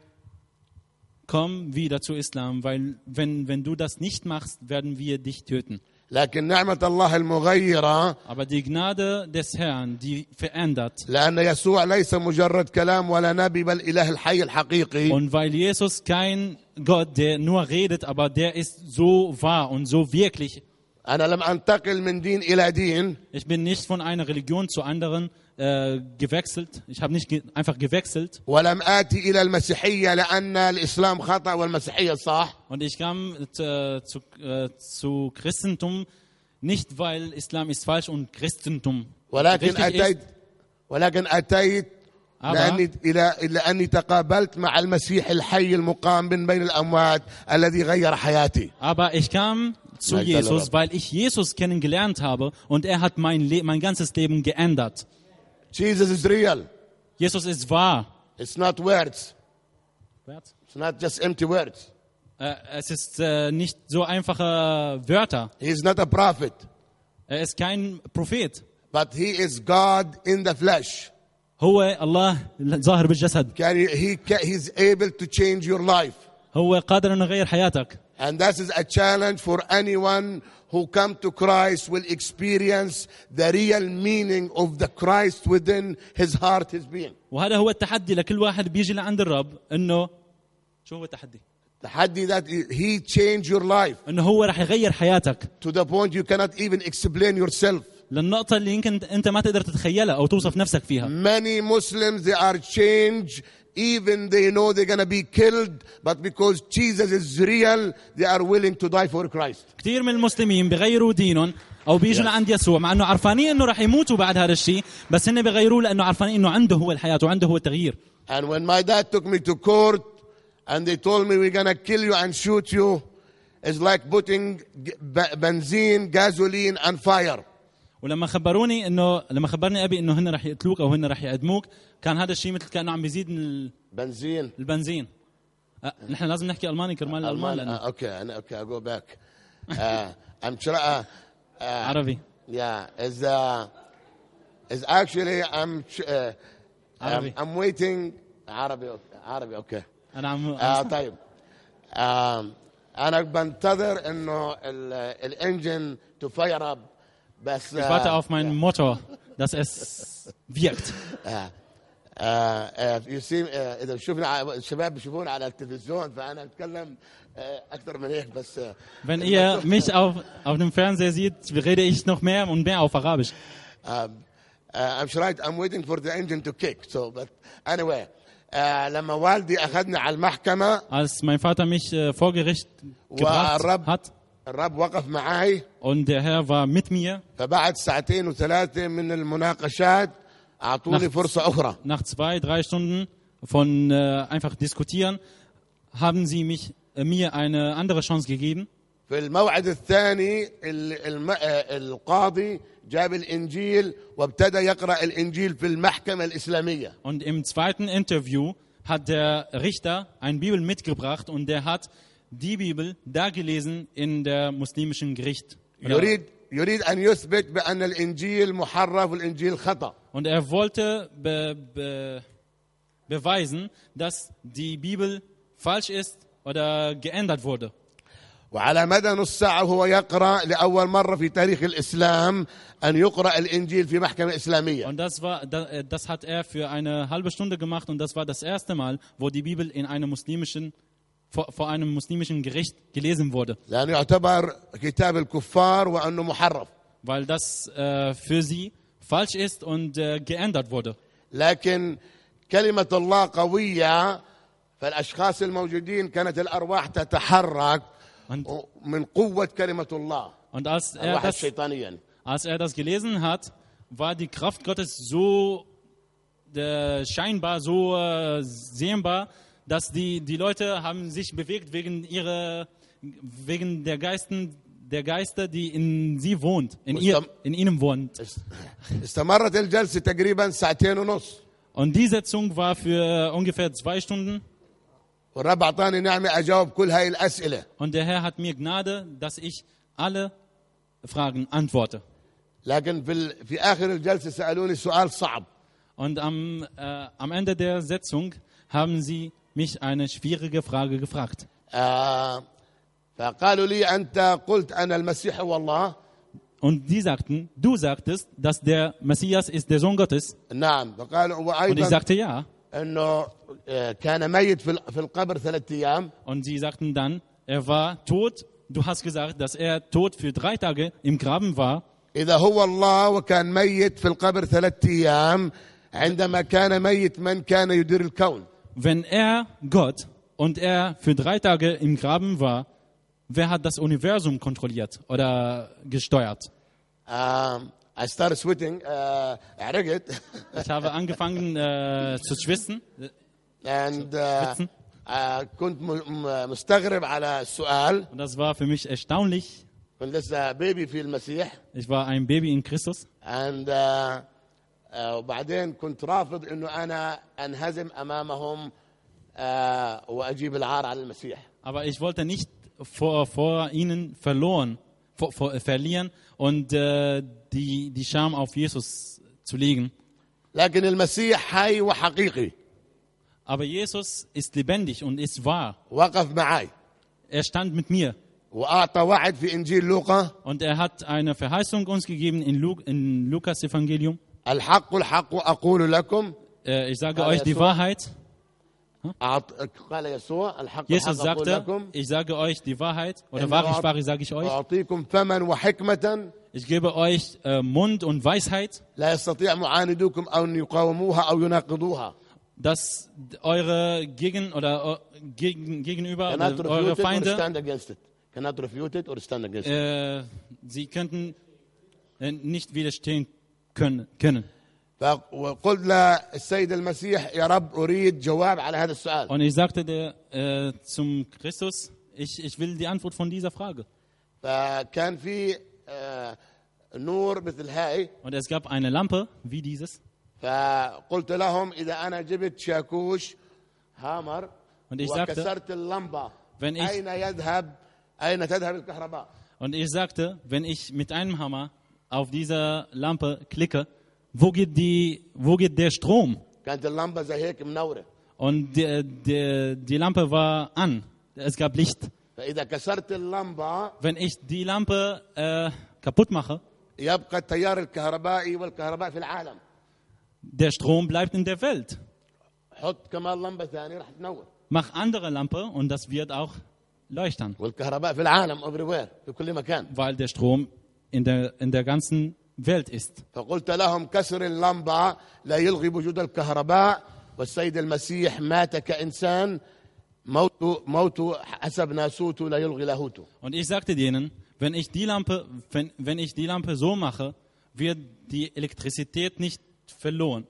komm wieder zu Islam, weil wenn du das nicht machst, werden wir dich töten. لكن نعمة الله المغيرة، aber die Gnade des Herrn, die verändert. لأن يسوع ليس مجرد كلام ولا نبي بل إله الحي الحقيقي. Und weil Jesus kein Gott, der nur redet, aber der ist so wahr und so wirklich. أنا لم أنتقل من دين إلى دين. Ich bin nicht von einer Religion zur anderen gewechselt. Ich habe nicht einfach gewechselt. ولم آتي إلى المسيحية لأن الإسلام خطأ والمسيحية صح. Und ich kam zu Christentum nicht, weil Islam ist falsch und Christentum ولكن أتيت لأني تقابلت مع المسيح الحي المقام من بين الأموات الذي غير حياتي. Aber ich kam zu Jesus, weil ich Jesus kennengelernt habe und er hat mein ganzes Leben geändert. Jesus is real. Jesus ist wahr. It's not words. It's not just empty words. Es ist nicht so einfache Wörter. He is not a prophet. Er ist kein Prophet. But he is God in the flesh. هو الله ظاهر بالجسد. He's able to change your life. هو قادر أن يغير حياتك. And that is a challenge for anyone who come to Christ will experience the real meaning of the Christ within his heart, his being. وهذا هو التحدي لكل واحد بيجي لعند الرب، إنه شو هو التحدي؟ التحدي that he change your life. إنه هو راح يغير حياتك. To the point you cannot even explain yourself. للنقطة اللي يمكن أنت ما تقدر تتخيلها أو توصف نفسك فيها. Many Muslims they are changed. Even they know they're going to be killed, but because Jesus is real, they are willing to die for Christ. كثير من المسلمين بيغيروا دينهم أو بيجوا لعند يسوع مع إنه عارفانين إنه راح يموتوا بعد هذا الشيء، بس هن بيغيروه لأنه عارفانين إنه عنده هو الحياة وعنده هو التغيير. And when my dad took me to court and they told me we're going to kill you and shoot you, it's like putting benzene, gasoline and fire. ولما خبرني أبي إنه هن راح يقتلوك أو هن راح يعدموك، كان هذا الشيء مثل كأنه عم بيزيد من البنزين. نحن لازم نحكي ألماني كرمال الألمان. Okay, I go back. I'm عربي. Yeah, is actually I'm waiting. عربي okay. أنا طيب. أنا بنتظر إنه الإنجن to fire up. Ich warte auf meinen Motor, dass es wirkt. اذا شفنا الشباب بيشوفونا على التلفزيون فانا اتكلم اكثر من هيك بس. Wenn ihr mich auf dem Fernseher seht, rede ich noch mehr und mehr auf Arabisch. I'm sure I'm waiting for the engine to kick. So, but anyway, لما والدي أخذني على المحكمة. Als mein Vater mich vor Gericht gebracht hat. الرب وقف معي. Und der Herr war mit mir. فبعد ساعتين وثلاثة من المناقشات أعطوني فرصة أخرى. Nach 2-3 Stunden von einfach diskutieren, haben sie mir eine andere Chance gegeben. في الموعد الثاني القاضي جاب الإنجيل وابتدى يقرأ الإنجيل في المحكمة الإسلامية. Und im zweiten Interview hat der Richter eine Bibel mitgebracht und der hat die Bibel da gelesen in der muslimischen Gericht. يريد أن يثبت بأن الإنجيل محرف والإنجيل خطأ. Und er wollte beweisen, dass die Bibel falsch ist oder geändert wurde. وعلى مدى نص ساعة وهو يقرأ لأول مرة في تاريخ الإسلام أن يقرأ الإنجيل في محكمة إسلامية. Und das hat er für eine halbe Stunde gemacht und das war das erste Mal, wo die Bibel in einem vor einem muslimischen Gericht gelesen wurde. لأنه يعتبر كتاب الكفار وأنه محرف. Weil das für sie falsch ist und geändert wurde. لكن كلمة الله قوية فالأشخاص الموجودين كانت الأرواح تتحرك من قوة كلمة الله. Und als er das gelesen hat, war die Kraft Gottes so scheinbar, so sehbar, dass die Leute haben sich bewegt wegen der Geister, die in sie wohnt, in ihnen wohnt. استمرت الجلسة تقريبا ساعتين ونص. Und die Sitzung war für ungefähr 2 Stunden. والرب أعطاني نعمة أجاوب كل هاي الأسئلة. Und der Herr hat mir Gnade, dass ich alle Fragen antworte. لكن في آخر الجلسة سألوني سؤال صعب. Und am Ende der Sitzung haben sie mich eine schwierige Frage gefragt. فقالوا لي أنت قلت أنا المسيح هو الله. Und die sagten, du sagtest, dass der Messias ist der Sohn Gottes. نعم. Und ich sagte ja. إنه كان ميت في القبر 3 أيام. Und sie sagten dann, er war tot. Du hast gesagt, dass er tot für 3 Tage im Graben war. إذا هو الله وكان ميت في القبر 3 أيام عندما كان ميت من كان يدير الكون. Wenn er Gott und er für 3 Tage im Graben war, wer hat das Universum kontrolliert oder gesteuert? I started sweating. عرقت. Ich habe angefangen zu schwitzen. And كنت مستغرب على السؤال. Und das war für mich erstaunlich. كنت لسه بيبي في المسيح. Ich war ein Baby in Christus. And وبعدين كنت رافض إنه أنا أنهزم أمامهم وأجيب العار على المسيح. Aber ich wollte nicht vor ihnen verlieren und die Scham auf Jesus zu legen. لكن المسيح حي وحقيقي. Aber Jesus ist lebendig und ist wahr. وقف معي. Er stand mit mir. وأعطى وعد في إنجيل لوقا. Und er hat eine Verheißung uns gegeben in Lukas Evangelium. الحق الحق أقول لكم. Ich sage euch die Wahrheit. قال يسوع الحق Jesus الحق أقول sagte, لكم. ich sage euch die Wahrheit. Oder wahrlich sage ich euch. أعطيكم فما وحكمة. Ich gebe euch Mund und Weisheit. لا يستطيع معاندوكم أن يقاوموها أو يناقضوها. Dass eure Gegenüber, oder eure Feinde, sie könnten nicht widerstehen können. Und ich sagte zum Christus, ich will die Antwort von dieser Frage. Und es gab eine Lampe wie dieses. فقلت لهم إذا أنا جبت شاكوش هامر وكسرت اللمبة أين تذهب الكهرباء. Und ich sagte, wenn ich mit einem Hammer auf diese Lampe klicke, wo geht der Strom? كانت اللمبة زي هيك منورة. Und die Lampe war an. Es gab Licht. فإذا كسرت اللمبة, wenn ich die Lampe kaputt mache, يبقى التيار الكهربائي والكهرباء في العالم. Der Strom bleibt in der Welt. حط كمان لمبة ثانية راح تنور. Mach andere Lampe und das wird auch leuchten. والكهرباء في العالم everywhere في كل مكان. Weil der Strom in der ganzen Welt ist. فقلت لهم كسر اللمبة لا يلغي وجود الكهرباء والسيد المسيح مات كإنسان موت حسب ناسوته لا يلغي لاهوته. Und ich sagte denen, wenn ich die Lampe so mache, wird die Elektrizität nicht verloren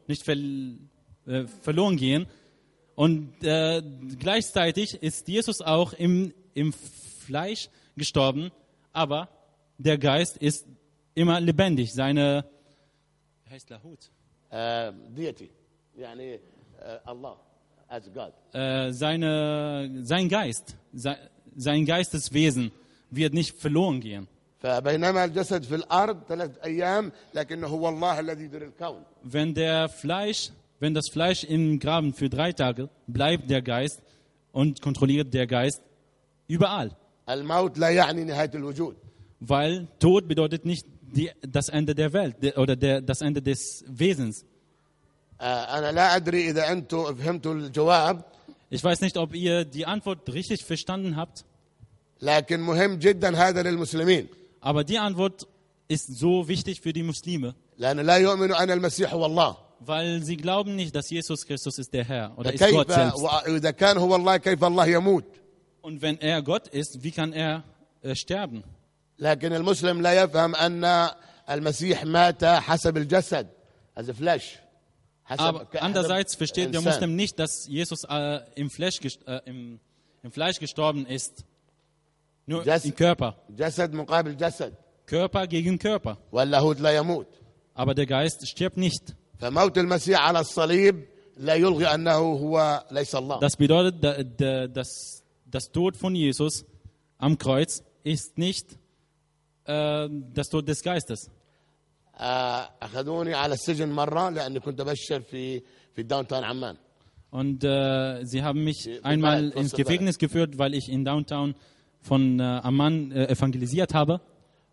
gehen. Und gleichzeitig ist Jesus auch im Fleisch gestorben, aber der Geist ist immer lebendig. Seine, wie heißt Lahut? Deity, يعني Allah as God. Sein Geisteswesen wird nicht verloren gehen. فبينما الجسد في الأرض 3 أيام لكنه هو الله الذي يدير الكون. Wenn das Fleisch im Graben für 3 Tage bleibt der Geist und kontrolliert der Geist überall. الموت لا يعني نهاية الوجود. Weil Tod bedeutet nicht das Ende der Welt oder das Ende des Wesens. أنا لا أدري إذا أنتم فهمتوا الجواب. Ich weiß nicht, ob ihr die Antwort richtig verstanden habt. لكن مهم جدا هذا للمسلمين. Aber die Antwort ist so wichtig für die Muslime. لأن لا يؤمنوا أن المسيح هو الله. Weil sie glauben nicht, dass Jesus Christus ist der Herr oder ist Gott selbst. وإذا كان هو الله كيف الله يموت. Und wenn er Gott ist, wie kann er sterben? لكن المسلم لا يفهم أن المسيح مات حسب الجسد as a flesh. Aber andererseits versteht der Muslim nicht, dass Jesus im Fleisch gestorben ist. Nur im Körper. جسد مقابل جسد. Körper gegen Körper. واللاهوت لا يموت. Aber der Geist stirbt nicht. فموت المسيح على الصليب لا يلغي أنه هو ليس الله. Das bedeutet, das Tod von Jesus am Kreuz ist nicht das Tod des Geistes. أخذوني على السجن مرة لأني كنت أبشر في داونتاون عمان. Und sie haben mich einmal ins Gefängnis geführt, weil ich in Downtown von Amman evangelisiert habe.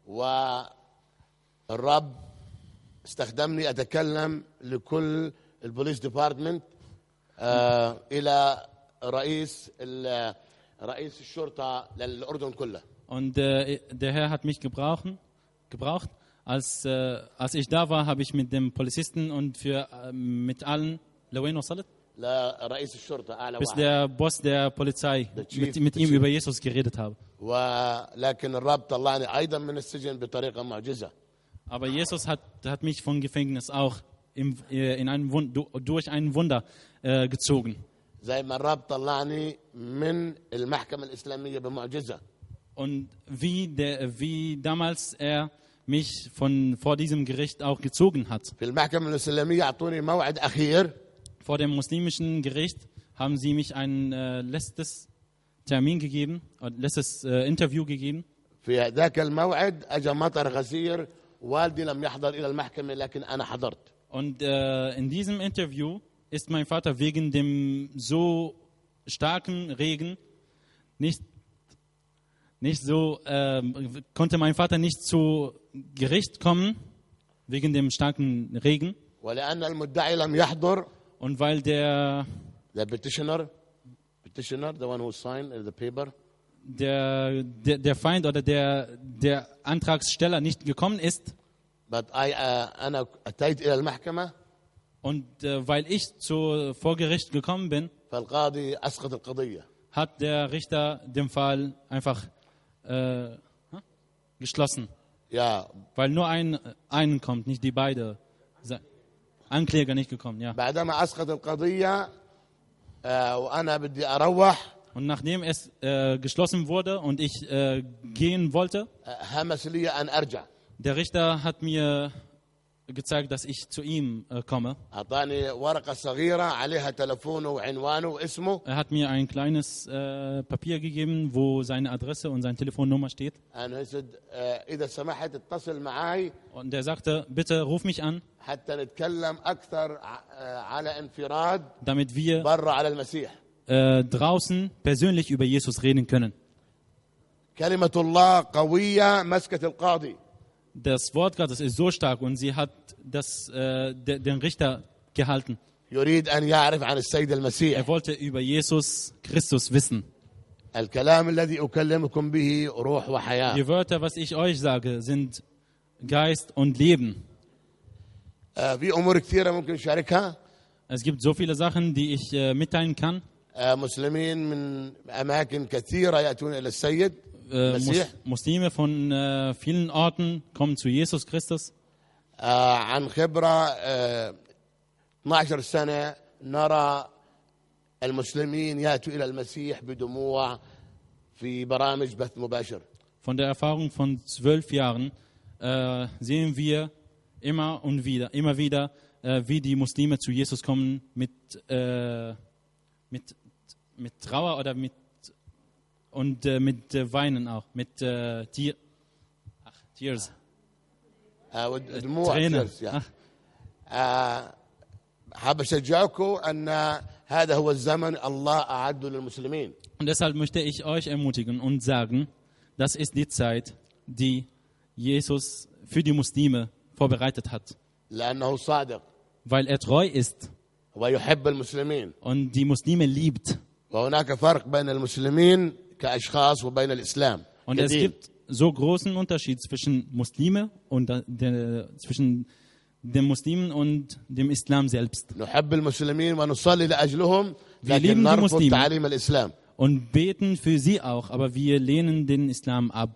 والرب استخدمني أتكلم لكل البوليس ديبارتمنت إلى رئيس الشرطة للأردن كله. Und der Herr hat mich gebraucht. Als ich da war, habe ich mit dem Polizisten und mit allen, bis der Boss der Polizei mit ihm über Jesus geredet habe. Aber Jesus hat mich vom Gefängnis auch durch ein Wunder gezogen. Und wie damals er mich vor diesem Gericht auch gezogen hat. Vor dem muslimischen Gericht haben sie mich ein letztes Termin gegeben, letztes Interview gegeben. Und in diesem Interview ist mein Vater wegen dem so starken Regen konnte mein Vater nicht zu Gericht kommen, wegen dem starken Regen. Und weil der Feind oder der Antragsteller nicht gekommen ist. Und weil ich vor Gericht gekommen bin, hat der Richter den Fall einfach geschlossen. Ja. Weil nur einen kommt, nicht die beiden Ankläger nicht gekommen. Ja. Und nachdem es geschlossen wurde und ich gehen wollte, der Richter hat mir gezeigt, dass ich zu ihm komme. Er hat mir ein kleines Papier gegeben, wo seine Adresse und seine Telefonnummer steht. Und er sagte, bitte ruf mich an, damit wir draußen persönlich über Jesus reden können. Das Wort Gottes ist so stark und sie hat den Richter gehalten. يريد أن يعرف عن السيد المسيح. Er wollte über Jesus Christus wissen. الكلام الذي أكلمكم به روح وحياة. Die Wörter, was ich euch sage, sind Geist und Leben. في أمور كثيرة ممكن نشاركها. Es gibt so viele Sachen, die ich mitteilen kann. مسلمين من أماكن كثيرة يأتون إلى السيد المسيح. Muslime von vielen Orten kommen zu Jesus Christus. عن خبرة 12 سنة نرى المسلمين يأتوا إلى المسيح بدموع في برامج بث مباشر. Von der Erfahrung von 12 Jahren sehen wir immer wieder, wie die Muslime zu Jesus kommen mit Trauer oder mit Weinen auch, mit Tears. دموع Tränen. حاب أشجعكم أن هذا هو الزمن الله أعده للمسلمين. Und deshalb möchte ich euch ermutigen und sagen, das ist die Zeit, die Jesus für die Muslime vorbereitet hat. لأنه صادق Weil er treu ist ويحب المسلمين. und die Muslime liebt. وهناك فرق بين المسلمين كأشخاص وبين الإسلام. Und es كدين. gibt so großen Unterschied zwischen Muslime und zwischen den Muslimen und dem Islam selbst. نحب المسلمين ونصلي لأجلهم Wir لكن lieben die نرفض Muslime. تعاليم الإسلام. Und beten für sie auch, aber wir lehnen den Islam ab.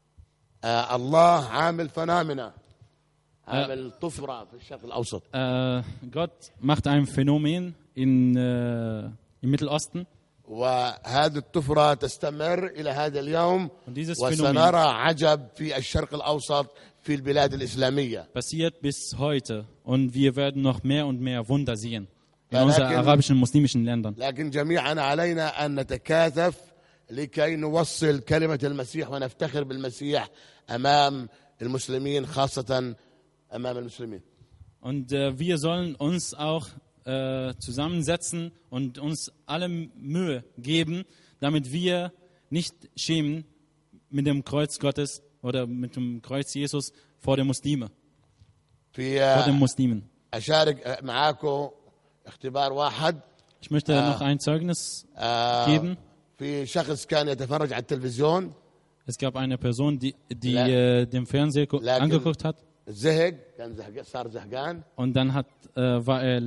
الله عامل فنامنا عامل طفرة في الشرق الأوسط. Gott macht ein Phänomen im Mittelosten. وهذه الطفرة تستمر إلى هذا اليوم Und dieses وسنرى عجب في الشرق الأوسط في البلاد الإسلامية. passiert bis heute und wir werden noch mehr und mehr Wunder sehen in Ja, unseren لكن- arabischen, muslimischen Ländern. لكن جميعا علينا أن نتكاتف لكي نوصل كلمة المسيح ونفتخر بالمسيح أمام المسلمين خاصة أمام المسلمين. Und wir sollen uns auch zusammensetzen und uns alle Mühe geben, damit wir nicht schämen mit dem Kreuz Gottes oder mit dem Kreuz Jesus vor den Muslimen. Vor den Muslimen. أشارك معاكم اختبار واحد. Ich möchte noch ein Zeugnis geben. في شخص كان يتفرج على التلفزيون. Es gab eine Person, die لا. den Fernseher angeguckt hat زهق كان صار زهقان. und dann war er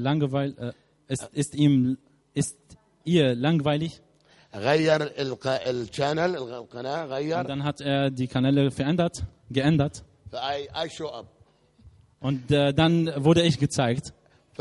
ist ihr langweilig غير الشانل القناة غير. und dann hat er die Kanäle geändert I show up. und dann wurde ich gezeigt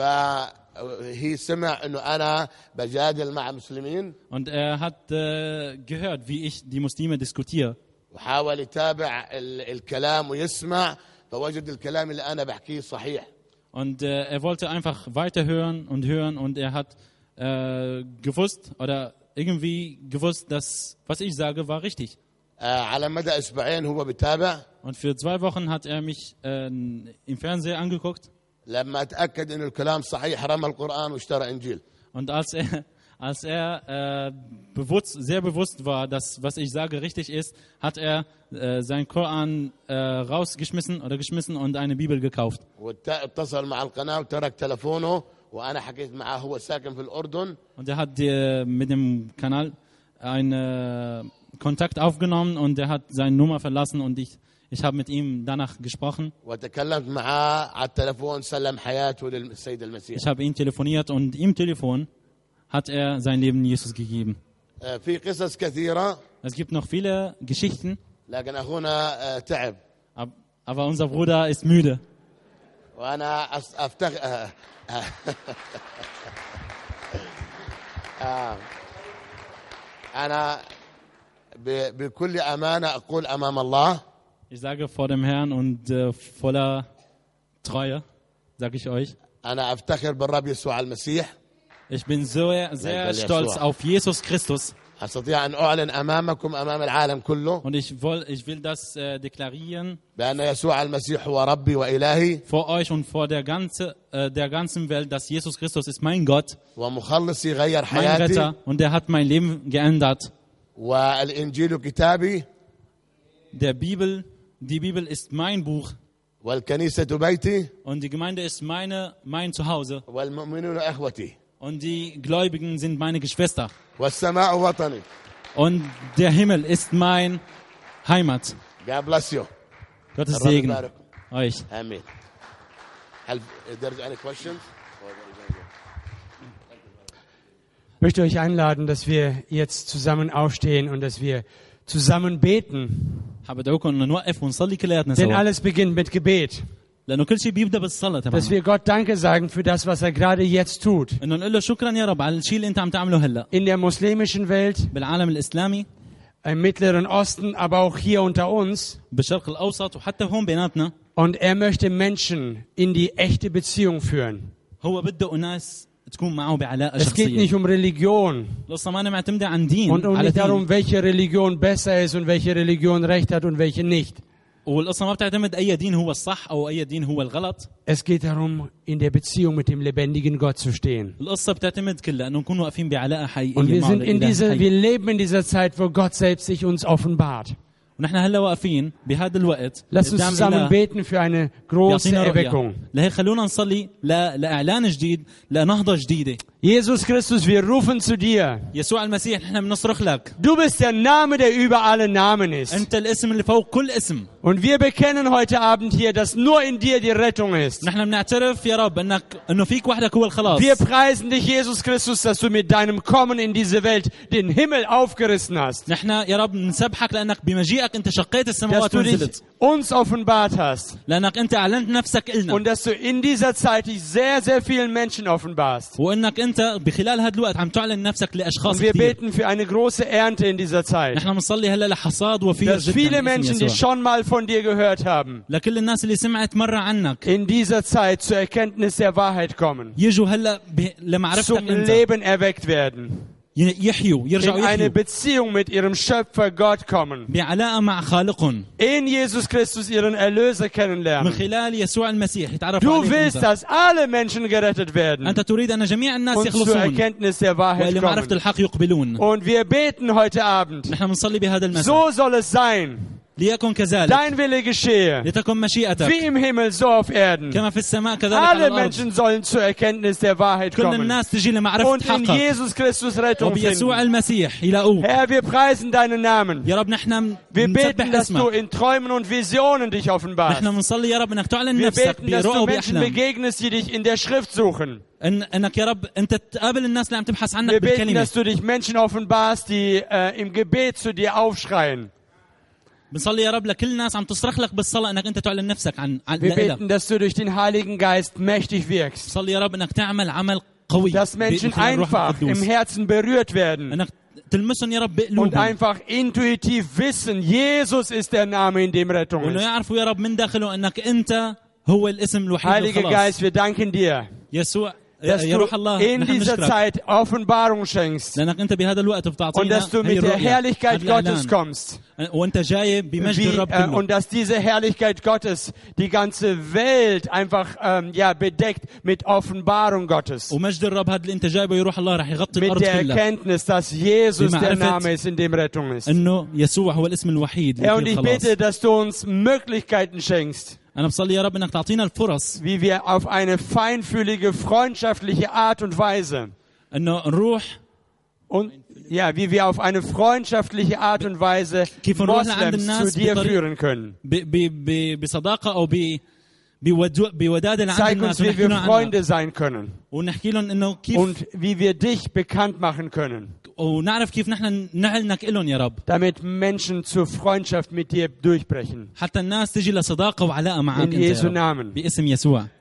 فهي سمع انه انا بجادل مع مسلمين. und er hat gehört, wie ich die Muslime diskutiere. وحاول يتابع الكلام ويسمع فوجد الكلام اللي انا بحكيه صحيح. Und er wollte einfach weiterhören und er hat gewusst oder irgendwie gewusst, dass was ich sage, war richtig. على مدى اسبوعين هو بيتابع. Und für 2 Wochen hat er mich im Fernseher angeguckt. لما اتاكد انه الكلام صحيح رمى القران واشترى انجيل. Und als er sehr bewusst war, dass was ich sage richtig ist, hat er seinen Koran geschmissen und eine Bibel gekauft. واتصل مع القناه وترك تلفونه وانا حكيت معه هو ساكن في الاردن. Und er hat mit dem Kanal einen Kontakt aufgenommen und er hat seine Nummer verlassen und ich habe mit ihm danach gesprochen. وتكلمت معاه على التلفون سلم حياته للسيد المسيح. Ich habe ihn telefoniert und im Telefon hat er sein Leben Jesus gegeben. في قصص كثيره. Es gibt noch viele Geschichten, لكن اخونا تعب. aber unser Bruder ist müde. وانا افتخر انا بكل امانه اقول امام الله. Ich sage vor dem Herrn und voller Treue, sage ich euch. انا افتخر بالرب يسوع المسيح. Ich bin sehr stolz auf Jesus Christus. استطيع ان اعلن امامكم امام العالم كله. Und ich will das deklarieren بان يسوع المسيح هو ربي والهي. vor euch und vor der ganzen Welt, dass Jesus Christus ist mein Gott, ومخلصي غير mein حياتي. Retter und er hat mein Leben geändert. والانجيل كتابي. Die Bibel ist mein Buch. والكنيسة بيتي Und die Gemeinde ist mein Zuhause. والمؤمنون إخوتي Und die Gläubigen sind meine Geschwister. والسماء وطني. Und der Himmel ist mein Heimat. God bless you. Gottes الرب Segen يبارك. euch. آمين. هل there's any questions? Ich möchte euch einladen, dass wir jetzt zusammen aufstehen und dass wir zusammen beten. حابب ادعوكم انه نوقف ونصلي كلياتنا Denn سوا. alles beginnt mit Gebet. لانه كل شيء بيبدا بالصلاه Dass تبعنا. wir Gott Danke sagen für das, was er gerade jetzt tut. انه نقول له شكرا يا رب على الشيء اللي انت عم تعمله هلا In der muslimischen Welt, بالعالم الاسلامي, im Mittleren Osten, aber auch hier unter uns. بالشرق الاوسط وحتى هون بيناتنا. Und er möchte Menschen in die echte Beziehung führen. هو بده ناس تكون معه بعلاقه Es geht شخصيه. nicht um Religion القصه ما معتمده عن دين und على nicht دين. darum, welche Religion besser ist und welche Religion recht hat und welche nicht. والقصه ما بتعتمد اي دين هو الصح او اي دين هو الغلط. Es geht darum, in der Beziehung mit dem lebendigen Gott zu stehen. القصه بتعتمد كلها انه نكون واقفين بعلاقه حقيقيه Und wir مع sind in الإله dieser, الحي. wir leben in dieser Zeit, wo Gott selbst sich uns offenbart. ونحن هلا واقفين بهذا الوقت Lass uns قدام zusammen إله beten für eine große بيعطينا Erweckung. رؤية. لهيك خلونا نصلي لإعلان جديد لنهضة جديدة. Jesus Christus, wir rufen zu dir. يسوع المسيح نحن بنصرخ لك. Du bist der Name, der über alle Namen ist. أنت الاسم اللي فوق كل اسم. Und wir bekennen heute Abend hier, dass nur in dir die Rettung ist. نحن بنعترف يا رب إنه فيك وحدك هو الخلاص. Wir preisen dich, Jesus Christus, dass du mit deinem Kommen in diese Welt den Himmel aufgerissen hast. نحن يا رب نسبحك لأنك بمجيئك أنت شقيت Dass السماوات du dich ونزلت. uns offenbart hast. لأنك أنت أعلنت نفسك إلنا. Und dass du in dieser Zeit dich sehr, sehr vielen Menschen offenbarst. وإنك أنت بخلال هذا الوقت عم تعلن نفسك لأشخاص Und wir كثير. beten für eine große Ernte in dieser Zeit. نحن بنصلي هلا لحصاد وفير Dass جدا viele باسم Menschen, die يسوع. schon mal von dir gehört haben, لكل الناس اللي سمعت مرة عنك in dieser Zeit zur Erkenntnis der Wahrheit kommen. يجوا هلا لمعرفتك Zum أنت. Leben erweckt werden. يحيوا In يرجعوا eine يحيوا Beziehung mit ihrem Schöpfer Gott kommen. بعلاقة مع خالقهم In Jesus Christus ihren Erlöser من kennenlernen. خلال يسوع المسيح يتعرفوا Du عليه willst, أنت. dass alle Menschen gerettet werden أنت تريد أن جميع الناس und zur يخلصون Erkenntnis der Wahrheit وإلى معرفة kommen. الحق يقبلون. Und wir beten heute Abend. نحن بنصلي بهذا المساء So soll es sein. ليكن كذلك Dein Wille geschehe. لتكن مشيئتك Wie im Himmel, so auf Erden. كما في السماء كذلك على Alle الأرض. Menschen sollen zur Erkenntnis der Wahrheit كل kommen. الناس تجي لمعرفة Und in حقك Jesus Christus Rettung وبيسوع finden. المسيح يلاقوك. Herr, wir preisen deinen Namen. يا رب نحن Wir نسبح beten, dass du اسمك. in Träumen und Visionen dich offenbarst. نحن بنصلي يا رب انك تعلن Wir نفسك beten, dass برؤى du Menschen وبأحلام. begegnest, die dich in der Schrift suchen. انك يا رب انت تقابل الناس اللي عم تبحث عنك Wir beten, بالكلمة. dass du dich Menschen offenbarst, die im Gebet zu dir aufschreien. بنصلي يا رب لكل الناس عم تصرخ لك بالصلاة انك انت تعلن نفسك عن Wir لإلك. beten, dass du durch den Heiligen Geist mächtig wirkst. بنصلي يا رب انك تعمل عمل قوي Dass Menschen بخلال الروح einfach im القدوس. Herzen berührt werden. انك تلمسهم يا رب Und بقلوبهم. einfach intuitiv wissen, Jesus ist der Name, in dem Rettung وانه ist. يعرفوا يا رب من داخله انك انت هو الاسم الوحيد Heiliger للخلاص. Geist, wir danken dir, يسوع dass يا du روح الله in نحن dieser نشكرك Zeit Offenbarung schenkst لانك انت بهذا الوقت und بتعطينا dass du هي mit der الرؤية، Herrlichkeit هذا الإعلان. Gottes kommst. وانت جاي بمجد Wie, الرب كله. und dass diese Herrlichkeit Gottes die ganze Welt einfach bedeckt mit Offenbarung Gottes. ومجد الرب هذا اللي انت جايبه يا روح الله راح يغطي Mit الارض der كلها. Erkenntnis, dass Jesus der بمعرفة Name ist, in dem Rettung ist. انه يسوع هو الاسم الوحيد Herr, und اللي ich فيه bete, الخلاص. dass du uns Möglichkeiten schenkst, انا بصلي يا رب انك تعطينا الفرص wie wir auf eine feinfühlige, freundschaftliche Art und Weise انه نروح und ja, wie wir auf eine freundschaftliche Art und Weise كيف نروح لعند Moslems الناس zu dir بطريقة- führen können. بصداقه او بوداده لعند Zeig الناس uns, wie ونحكي wir لهم عنها Freunde sein können ونحكي لهم انه كيف und wie wir dich bekannt machen können, ونعرف كيف نحن نعلنك لهم يا رب damit Menschen zur Freundschaft mit dir durchbrechen. حتى الناس تجي لصداقه وعلاقه معك In انت يا Jesu رب Namen. باسم يسوع.